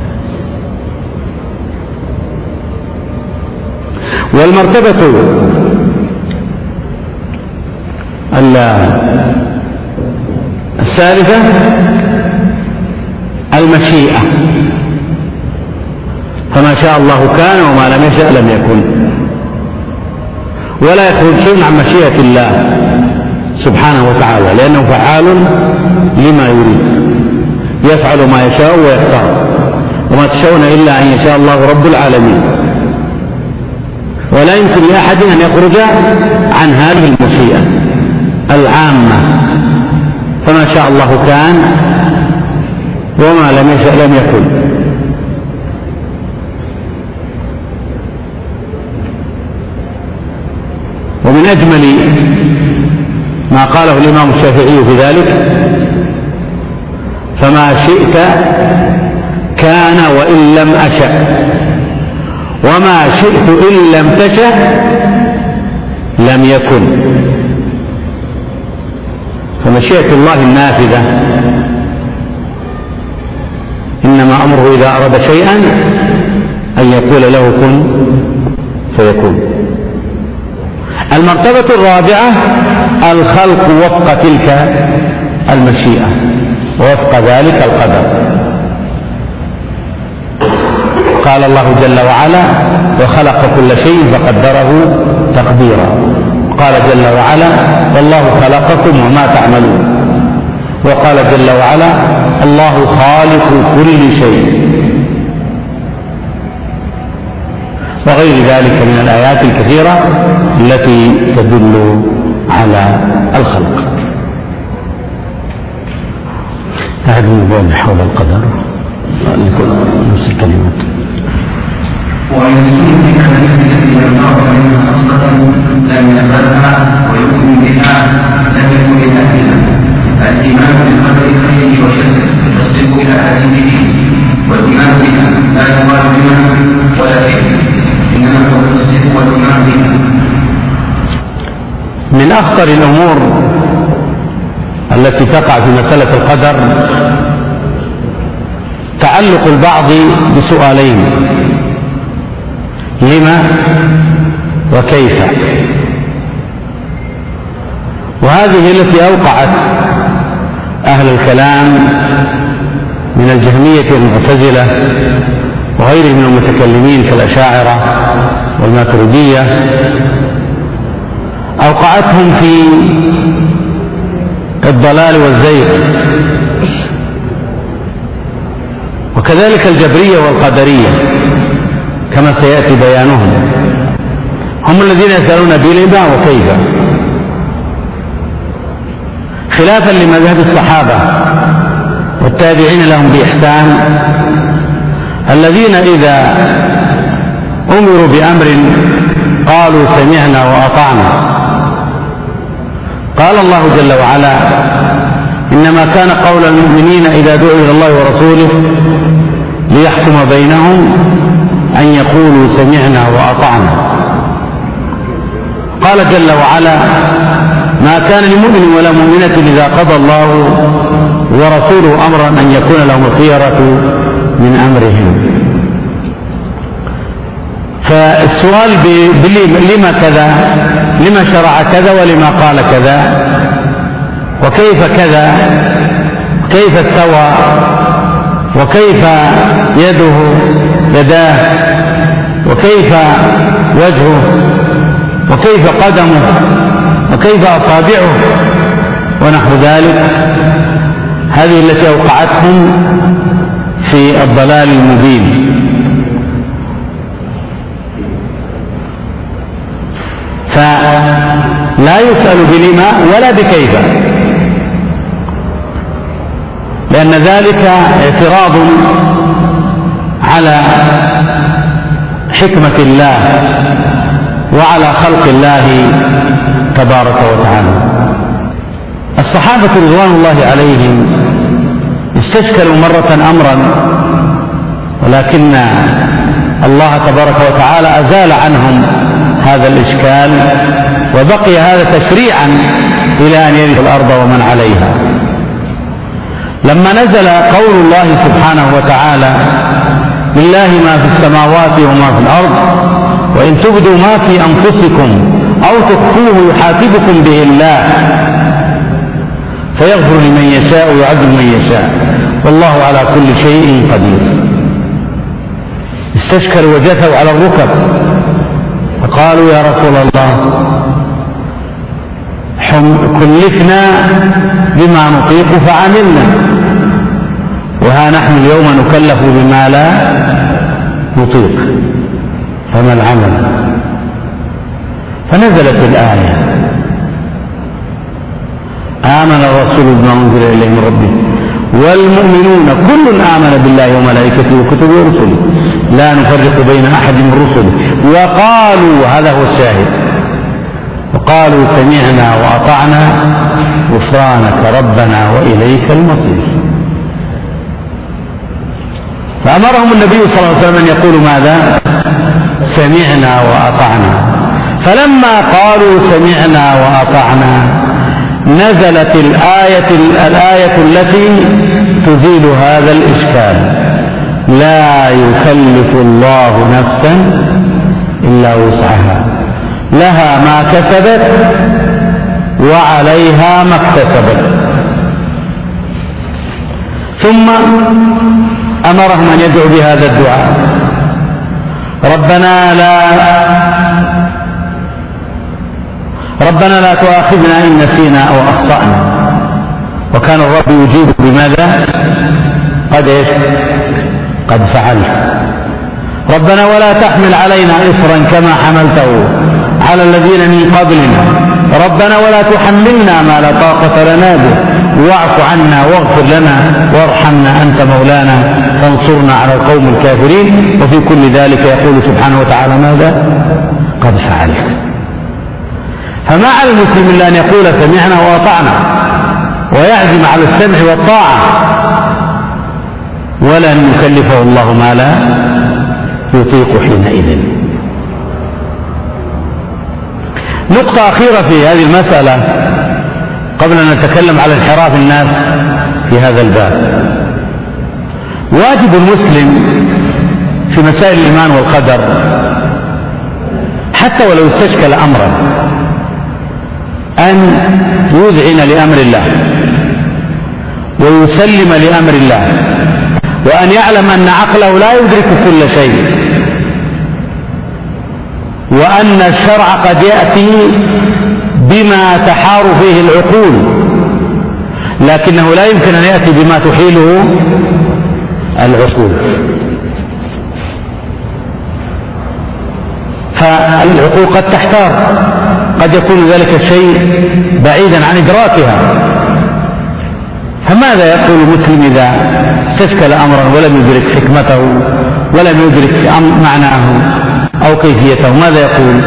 والمرتبة الثالثة المشيئة، فما شاء الله كان وما لم يشأ لم يكن، ولا يخرج شيء عن مشيئة الله سبحانه وتعالى، لأنه فعال لما يريد، يفعل ما يشاء ويختار، وما تشاءون إلا أن يشاء الله رب العالمين. ولا يمكن لأحد أن يخرج عن هذه المشيئة العامة، فما شاء الله كان وما لم يشأ لم يكن. ومن أجمل ما قاله الإمام الشافعي في ذلك: فما شئت كان وإن لم أشأ، وما شئت إن لم تشأ لم يكن. فمشيئة الله النافذة، إنما أمره إذا أراد شيئا أن يقول له كن فيكون. المرتبة الرابعة الخلق وفق تلك المشيئة ووفق ذلك القدر. قال الله جل وعلا: وخلق كل شيء فقدره تقديرا. قال جل وعلا: والله خلقكم وما تعملون. وقال جل وعلا: الله خالق كل شيء. وغير ذلك من الآيات الكثيرة التي تدل على الخلق. هذه من حول القدر نفس الكلمات. ومن السنة الحديث التي ينظر منها أصلا لم يقبلها ويؤمن بها لم يكن لأهلها: الإيمان بالقدر خيره وشره، التصديق إلى حديثه، والإيمان بها لا يقال بها ولا فيه، إنما هو التصديق والإيمان بها. من أخطر الأمور التي تقع في مسألة القدر تعلق البعض بسؤالين: لما وكيف. وهذه التي أوقعت أهل الكلام من الجهمية والمعتزلة وغيرهم من المتكلمين كالأشاعرة والماتريدية، أوقعتهم في الضلال والزيغ. وكذلك الجبرية والقدرية كما سيأتي بيانهم، هم الذين يسألون بلما وكيف، خلافا لمذهب الصحابة والتابعين لهم بإحسان، الذين إذا أمروا بأمر قالوا سمعنا وأطعنا. قال الله جل وعلا: إنما كان قول المؤمنين إذا دعوا إلى الله ورسوله ليحكم بينهم أن يقولوا سمعنا وأطعنا. قال جل وعلا: ما كان لمؤمن ولا مؤمنة إذا قضى الله ورسوله أمرا أن يكون لهم الخيرة من أمرهم. فالسؤال لما كذا، لما شرع كذا ولما قال كذا، وكيف كذا، كيف استوى، وكيف يداه، وكيف وجهه، وكيف قدمه، وكيف أصابعه ونحو ذلك، هذه التي أوقعتهم في الضلال المبين. فلا يسأل بلما ولا بكيف، لأن ذلك اعتراض على حكمة الله وعلى خلق الله تبارك وتعالى. الصحابة رضوان الله عليهم استشكلوا مرة أمرا، ولكن الله تبارك وتعالى أزال عنهم هذا الإشكال، وبقي هذا تشريعا إلى أن يرث الأرض ومن عليها. لما نزل قول الله سبحانه وتعالى: لله ما في السماوات وما في الأرض وإن تبدوا ما في أنفسكم أو تخفوه يحاسبكم به الله فيغفر لمن يشاء ويعذب من يشاء والله على كل شيء قدير. استشكلوا وجثوا على الركب فقالوا: يا رسول الله، كلفنا بما نطيق فعملنا، وها نحن اليوم نكلف بما لا نطيق، فما العمل؟ فنزلت الآية: آمن الرسول بما أنزل إليه من ربه والمؤمنون كل آمن بالله وملائكته وكتبه ورسله لا نفرق بين أحد من رسله وقالوا، هذا هو الشاهد، وقالوا سمعنا وأطعنا غفرانك ربنا وإليك المصير. فأمرهم النبي صلى الله عليه وسلم أن يقولوا ماذا؟ سمعنا وأطعنا. فلما قالوا سمعنا وأطعنا نزلت الآية التي تزيل هذا الإشكال: لا يكلف الله نفسا إلا وسعها لها ما كسبت وعليها ما اكتسبت. ثم أمرهم أن يدعوا بهذا الدعاء: ربنا لا تؤاخذنا إن نسينا أو أخطأنا. وكان الرب يجيب بماذا؟ قد فعلت. ربنا ولا تحمل علينا إصرا كما حملته على الذين من قبلنا. ربنا ولا تحملنا ما لا طاقة لنا به واعف عنا واغفر لنا وارحمنا أنت مولانا فانصرنا على القوم الكافرين. وفي كل ذلك يقول سبحانه وتعالى ماذا؟ قد فعلت. فما على المسلم إلا أن يقول سمعنا وأطعنا ويعزم على السمع والطاعة، ولن يكلفه الله ما لا يطيق حينئذ. نقطة أخيرة في هذه المسألة قبل أن نتكلم على انحراف الناس في هذا الباب. واجب المسلم في مسائل الإيمان والقدر حتى ولو استشكل أمرا أن يذعن لأمر الله ويسلم لأمر الله، وأن يعلم أن عقله لا يدرك كل شيء، وأن الشرع قد يأتي بما تحار فيه العقول، لكنه لا يمكن أن يأتي بما تحيله العقول. فالعقول قد تحتار، قد يكون ذلك الشيء بعيدا عن إدراكها. فماذا يقول المسلم إذا استشكل أمرا ولم يدرك حكمته ولم يدرك معناه أو كيفيته؟ ماذا يقول؟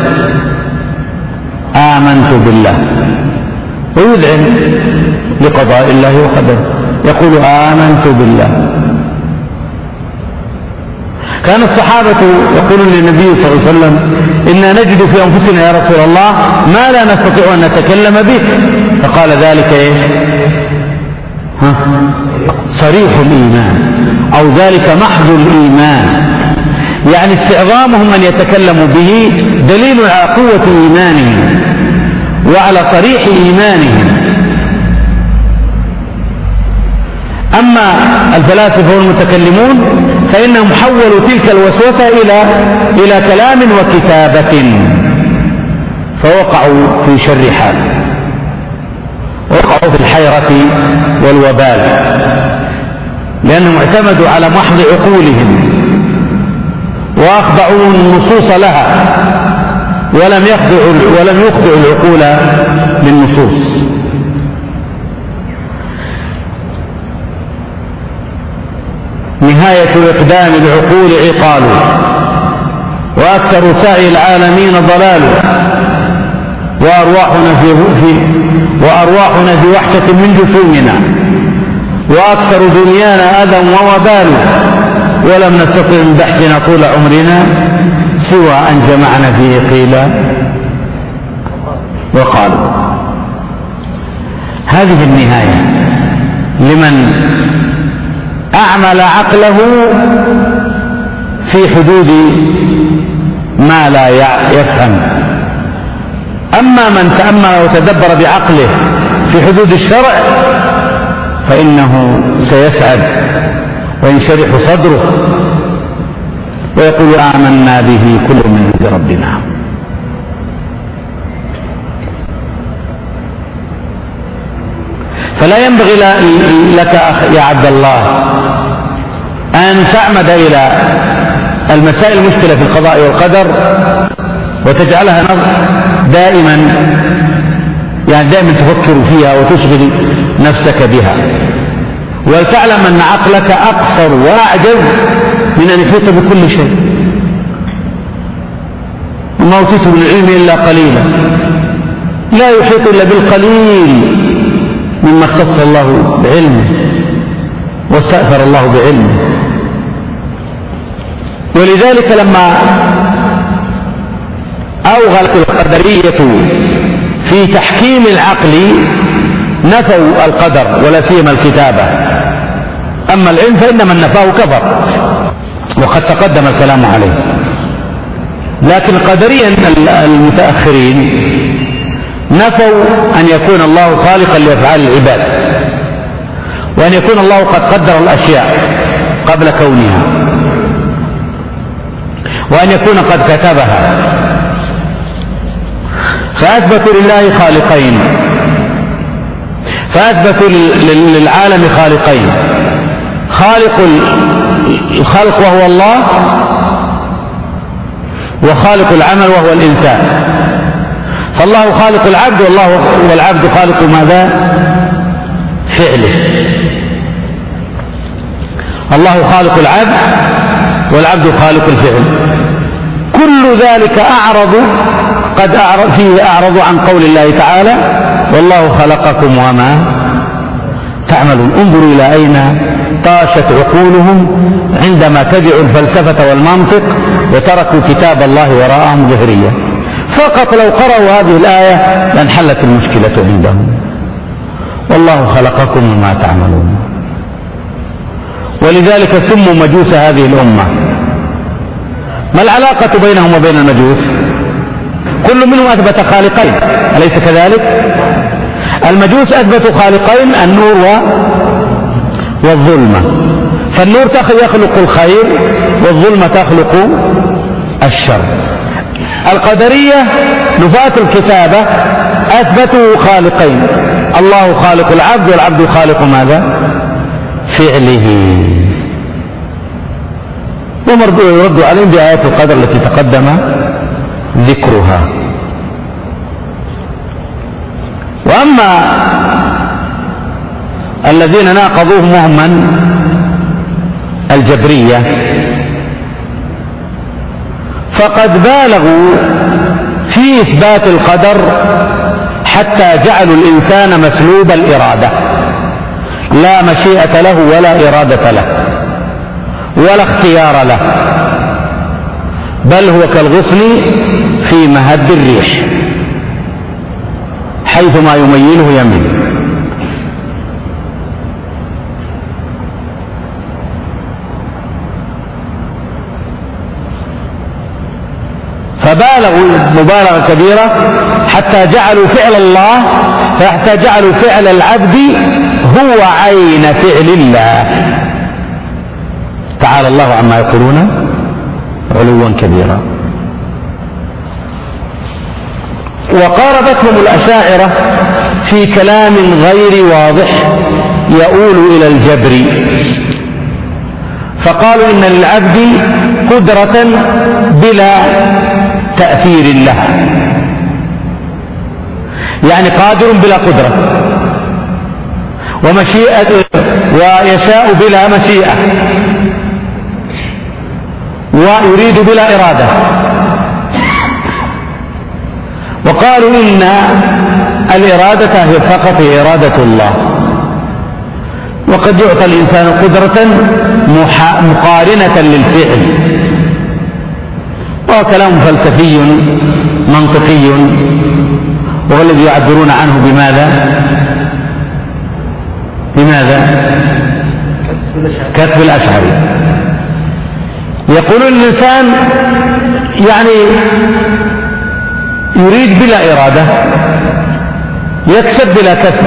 آمنت بالله، ويذعن لقضاء الله وقدره، يقول آمنت بالله. كان الصحابة يقولون للنبي صلى الله عليه وسلم: إنا نجد في أنفسنا يا رسول الله ما لا نستطيع أن نتكلم به. فقال: ذلك إيش؟ صريح الإيمان، أو ذلك محض الإيمان، يعني استعظامهم أن يتكلموا به دليل على قوة إيمانهم وعلى صريح إيمانهم. أما الفلاسفة والمتكلمون فإنهم حولوا تلك الوسوسة إلى كلام وكتابة، فوقعوا في شر حال، وقعوا في الحيرة والوبال، لأنهم اعتمدوا على محض عقولهم وأخضعوا النصوص لها ولم يخضعوا العقول للنصوص. نهاية إقدام العقول عقال، وأكثر سعي العالمين ضلال، وأرواحنا في وحشة من جسومنا، وأكثر دنيانا أذى ووبال، ولم نستطع من بحثنا طول عمرنا سوى أن جمعنا فيه قيل وقال. هذه النهاية لمن أعمل عقله في حدود ما لا يفهم. أما من تأمل وتدبر بعقله في حدود الشرع فإنه سيسعد وينشرح صدره ويقول آمنا به كل من عند ربنا. فلا ينبغي لك يا عبد الله أن تعمد إلى المسائل المشكلة في القضاء والقدر وتجعلها دائما تفكر فيها وتشغل نفسك بها، ولتعلم أن عقلك أقصر وأعجز من أن يحيط بكل شيء. وما أوتيت من العلم إلا قليلا، لا يحيط إلا بالقليل مما اختص الله بعلمه واستأثر الله بعلمه. ولذلك لما أوغلت القدرية في تحكيم العقل نفوا القدر ولا سيما الكتابة. أما العلم فإن من نفاه كفر، وقد تقدم الكلام عليه. لكن القدرية المتأخرين نفوا أن يكون الله خالقا لأفعال العباد، وأن يكون الله قد قدر الأشياء قبل كونها، وأن يكون قد كتبها. فأثبتوا لله خالقين، فأثبتوا للعالم خالقين: خالق الخلق وهو الله، وخالق العمل وهو الإنسان. فالله خالق العبد والعبد خالق ماذا؟ فعله. الله خالق العبد والعبد خالق الفعل. كل ذلك أعرض عن قول الله تعالى: والله خلقكم وما تعملون. انظروا إلى أين طاشت عقولهم عندما تبعوا الفلسفة والمنطق وتركوا كتاب الله وراءهم ظهريا. فقط لو قرأوا هذه الآية لانحلت المشكلة عندهم. والله خلقكم وما تعملون. ولذلك سموا مجوس هذه الأمة. ما العلاقة بينهم وبين المجوس؟ كل منهم أثبت خالقين، أليس كذلك؟ المجوس أثبتوا خالقين: النور والظلمة. فالنور يخلق الخير والظلمة تخلق الشر. القدرية نفاة الكتابة أثبتوا خالقين: الله خالق العبد والعبد خالق ماذا؟ فعله. ويرد عليهم بآيات القدر التي تقدم ذكرها. وأما الذين ناقضوهم وهم من؟ الجبرية، فقد بالغوا في إثبات القدر حتى جعلوا الإنسان مسلوب الإرادة، لا مشيئة له ولا إرادة له ولا اختيار له، بل هو كالغصن في مهب الريح، حيثما يميله يميل. فبالغوا مبالغة كبيرة حتى جعلوا فعل العبد هو عين فعل الله. تعالى الله عما يقولون علوا كبيرا. وقاربتهم الأشاعرة في كلام غير واضح يؤول إلى الجبر، فقالوا إن للعبد قدرة بلا تأثير لها، يعني قادر بلا قدرة، ومشيئة ويشاء بلا مشيئة، ويريد بلا إرادة. وقالوا إن الإرادة هي فقط إرادة الله، وقد يعطى الإنسان قدرة مقارنة للفعل، وهو كلام فلسفي منطقي، وهو الذي يعبرون عنه بماذا؟ كسب الأشعري. يقولون الإنسان يعني يريد بلا إرادة، يكسب بلا كسب،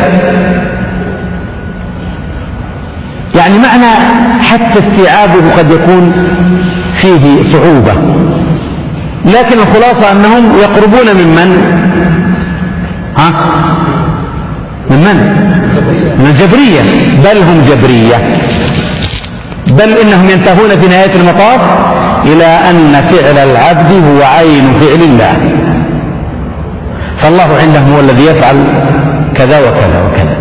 يعني معنى حتى استيعابه قد يكون فيه صعوبة، لكن الخلاصة أنهم يقربون من الجبرية، بل هم جبرية، بل إنهم ينتهون في نهاية المطاف إلى أن فعل العبد هو عين فعل الله، فالله عندهم هو الذي يفعل كذا وكذا وكذا.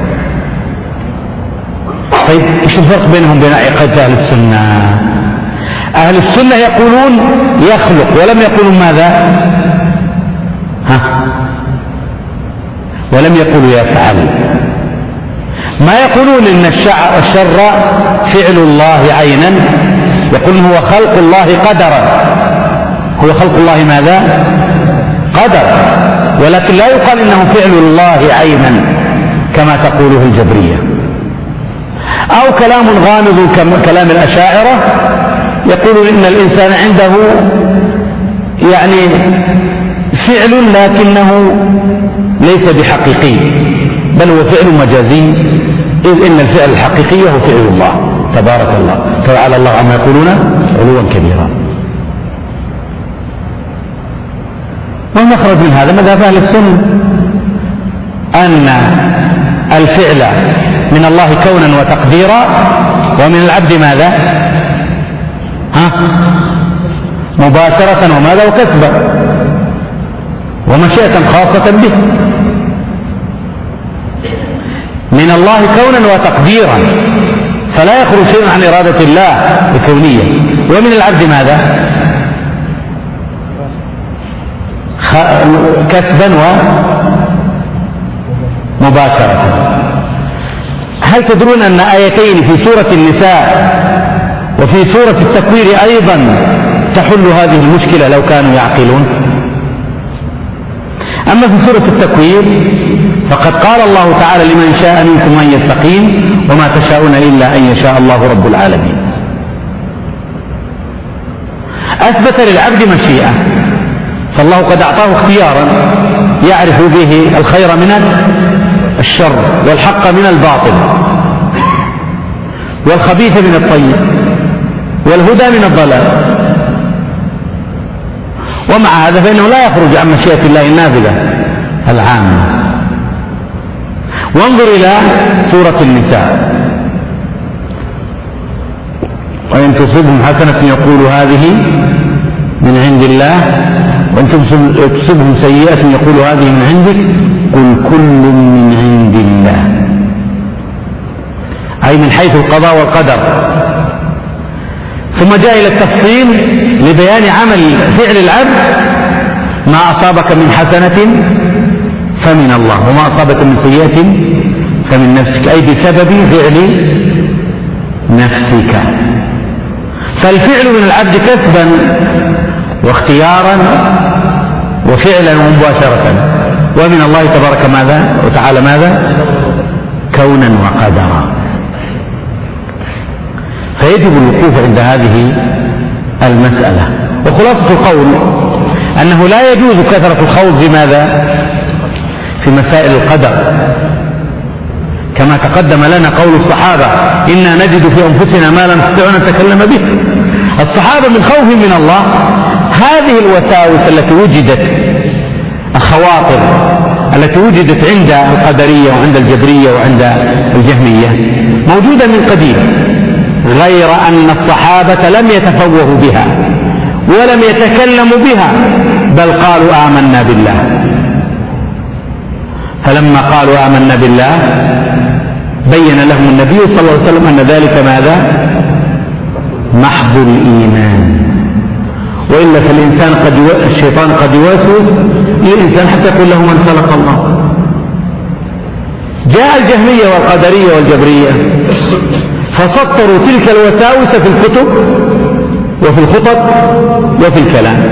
طيب ايش الفرق بينهم وبين عقيدة أهل السنة؟ أهل السنة يقولون يخلق، ولم يقولوا ماذا؟ ولم يقولوا يفعل. ما يقولون إن الشر فعل الله عينا، يقولون هو خلق الله قدرا، هو خلق الله ماذا؟ قدر، ولكن لا يقال إنه فعل الله عينا كما تقوله الجبرية. أو كلام غامض كلام الأشاعرة، يقولون إن الإنسان عنده يعني فعل لكنه ليس بحقيقي، بل هو فعل مجازي، إذ إن الفعل الحقيقي هو فعل الله تبارك الله تعالى الله عما يقولون علوا كبيرا. والمخرج من هذا مذهب أهل السنة أن الفعل من الله كونا وتقديرا، ومن العبد ماذا؟ مباشرة وماذا؟ وكسبا ومشيئة خاصة به. من الله كونا وتقديرا، فلا يخرج شيء عن إرادة الله الكونية. ومن العبد ماذا؟ كسبا ومباشرة. هل تدرون أن آيتين في سورة النساء وفي سورة التكوير أيضا تحل هذه المشكلة لو كانوا يعقلون؟ أما في سورة التكوير فقد قال الله تعالى لمن شاء منكم أن يستقيم وما تشاءون إلا أن يشاء الله رب العالمين. أثبت للعبد مشيئة، فالله قد أعطاه اختيارا يعرف به الخير من الشر والحق من الباطل والخبيث من الطيب والهدى من الضلال، ومع هذا فإنه لا يخرج عن مشيئة الله النافذة العامة. وانظر إلى سورة النساء: وإن تصبهم حسنة يقول هذه من عند الله، وإن تصبهم سيئة يقول هذه من عندك، قل كل من عند الله، أي من حيث القضاء والقدر. ثم جاء إلى التفصيل لبيان عمل فعل العبد: ما أصابك من حسنة فمن الله، وما أصابك من سيئة فمن نفسك، أي بسبب فعل نفسك. فالفعل من العبد كسبا واختيارا وفعلا ومباشرة، ومن الله تبارك وتعالى ماذا؟ كونا وقدرا. فيجب الوقوف عند هذه المسألة. وخلاصة القول أنه لا يجوز كثرة الخوض في ماذا؟ في مسائل القدر، كما تقدم لنا قول الصحابة: إنا نجد في أنفسنا ما لا نستطيع أن نتكلم به. الصحابة من خوف من الله هذه الوساوس التي وجدت، الخواطر التي وجدت عند القدرية وعند الجبرية وعند الجهمية موجودة من قديم، غير أن الصحابة لم يتفوهوا بها ولم يتكلموا بها، بل قالوا آمنا بالله. فلما قالوا آمنا بالله بين لهم النبي صلى الله عليه وسلم أن ذلك ماذا؟ محض الإيمان. وإلا فالإنسان الشيطان قد يوسوس للإنسان حتى يقول له من خلق الله. جاء الجهمية والقدرية والجبرية فسطروا تلك الوساوس في الكتب وفي الخطب وفي الكلام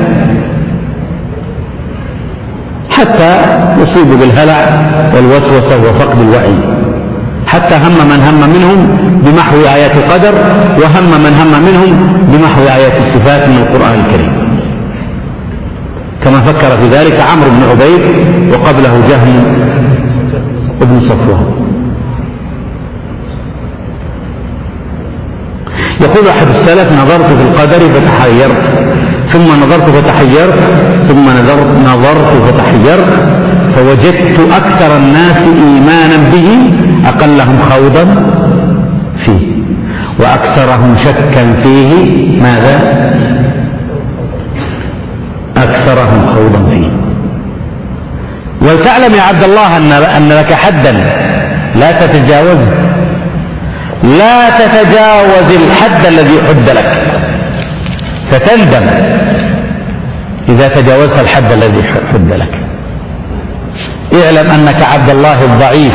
حتى يصيبوا بالهلع والوسوسة وفقد الوعي، حتى هم من هم منهم بمحو آيات القدر، وهم من هم منهم بمحو آيات الصفات من القرآن الكريم، كما فكر في ذلك عمرو بن عبيد وقبله جهم ابن صفوان. يقول أحد السلف: نظرت في القدر فتحيرت، ثم نظرت فتحيرت، ثم نظرت فتحيرت، فوجدت أكثر الناس إيمانا به أقلهم خوضا فيه، وأكثرهم شكا فيه ماذا؟ أكثرهم خوضا فيه. ولتعلم يا عبد الله أن لك حدا لا تتجاوزه، لا تتجاوز الحد الذي حد لك، ستندم إذا تجاوزت الحد الذي حد لك. اعلم أنك عبد الله الضعيف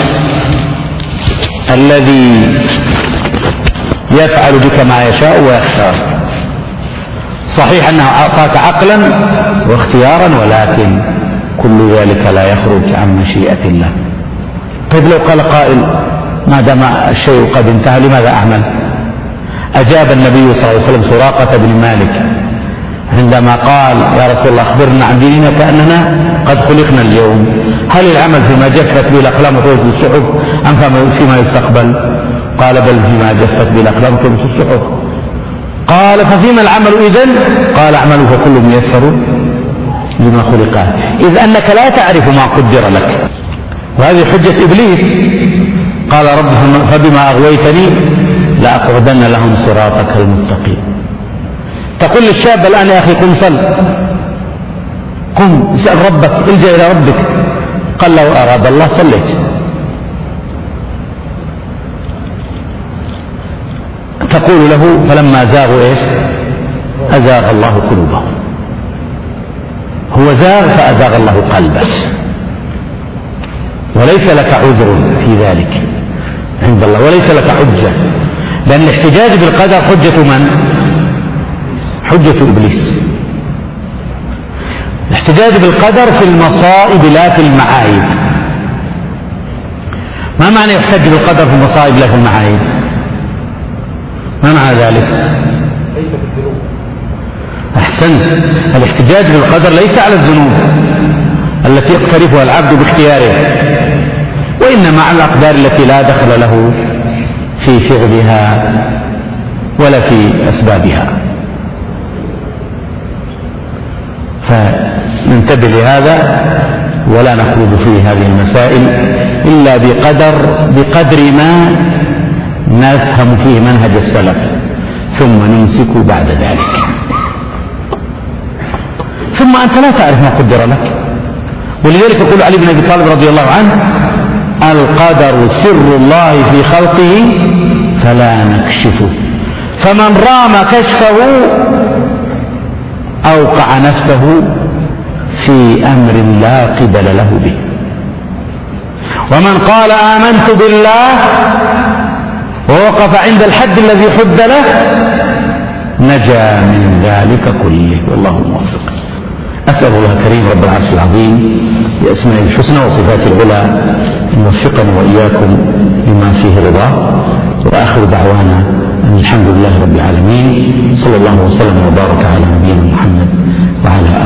الذي يفعل بك ما يشاء ويختار. صحيح أنه أعطاك عقلا واختيارا، ولكن كل ذلك لا يخرج عن مشيئة الله. طيب لو قال قائل: ما دام الشيء قد انتهى لماذا أعمل؟ أجاب النبي صلى الله عليه وسلم سراقة بن مالك عندما قال: يا رسول الله أخبرنا عن ديننا كأننا قد خلقنا اليوم، هل العمل فيما جفت به الأقلام وطوت الصحف أم فيما يستقبل؟ قال: بل فيما جفت به الأقلام وطوت الصحف. قال: ففيما العمل إذن؟ قال: اعملوا فكل ميسر لما خلق. إذ أنك لا تعرف ما قدر لك. وهذه حجة إبليس. قال: رب فبما أغويتني لأقعدن لهم صراطك المستقيم. تقول للشاب الآن: يا أخي قم صل، قم اسأل ربك، الجأ إلى ربك. قال: لو أراد الله صليت. تقول له: فلما زاغوا إيش؟ أزاغ الله قلوبهم. هو زاغ فأزاغ الله قلبه، وليس لك عذر في ذلك عند الله، وليس لك حجة، لأن الاحتجاج بالقدر حجة من؟ حجة إبليس. الاحتجاج بالقدر في المصائب لا في المعايب. ما معنى يحتج بالقدر في المصائب لا في المعايب؟ ما معنى ذلك؟ ليس بالذنوب. أحسنت. الاحتجاج بالقدر ليس على الذنوب التي يقترفها العبد باختياره، وإنما على الأقدار التي لا دخل له في فعلها ولا في أسبابها. فننتبه لهذا ولا نخوض في هذه المسائل إلا بقدر ما نفهم فيه منهج السلف، ثم نمسك بعد ذلك. ثم أنت لا تعرف ما قدر لك، ولذلك يقول علي بن أبي طالب رضي الله عنه: القدر سر الله في خلقه فلا نكشفه، فمن رام كشفه أوقع نفسه في أمر لا قبل له به، ومن قال آمنت بالله ووقف عند الحد الذي حد له نجا من ذلك كله، والله الموفق. أسأل الله الكريم رب العرش العظيم بأسمائه الحسنى وصفاته العلى أن يوفقنا وإياكم لما فيه رضاه، وآخر دعوانا أن الحمد لله رب العالمين، صلى الله وسلم وبارك على نبينا محمد وعلى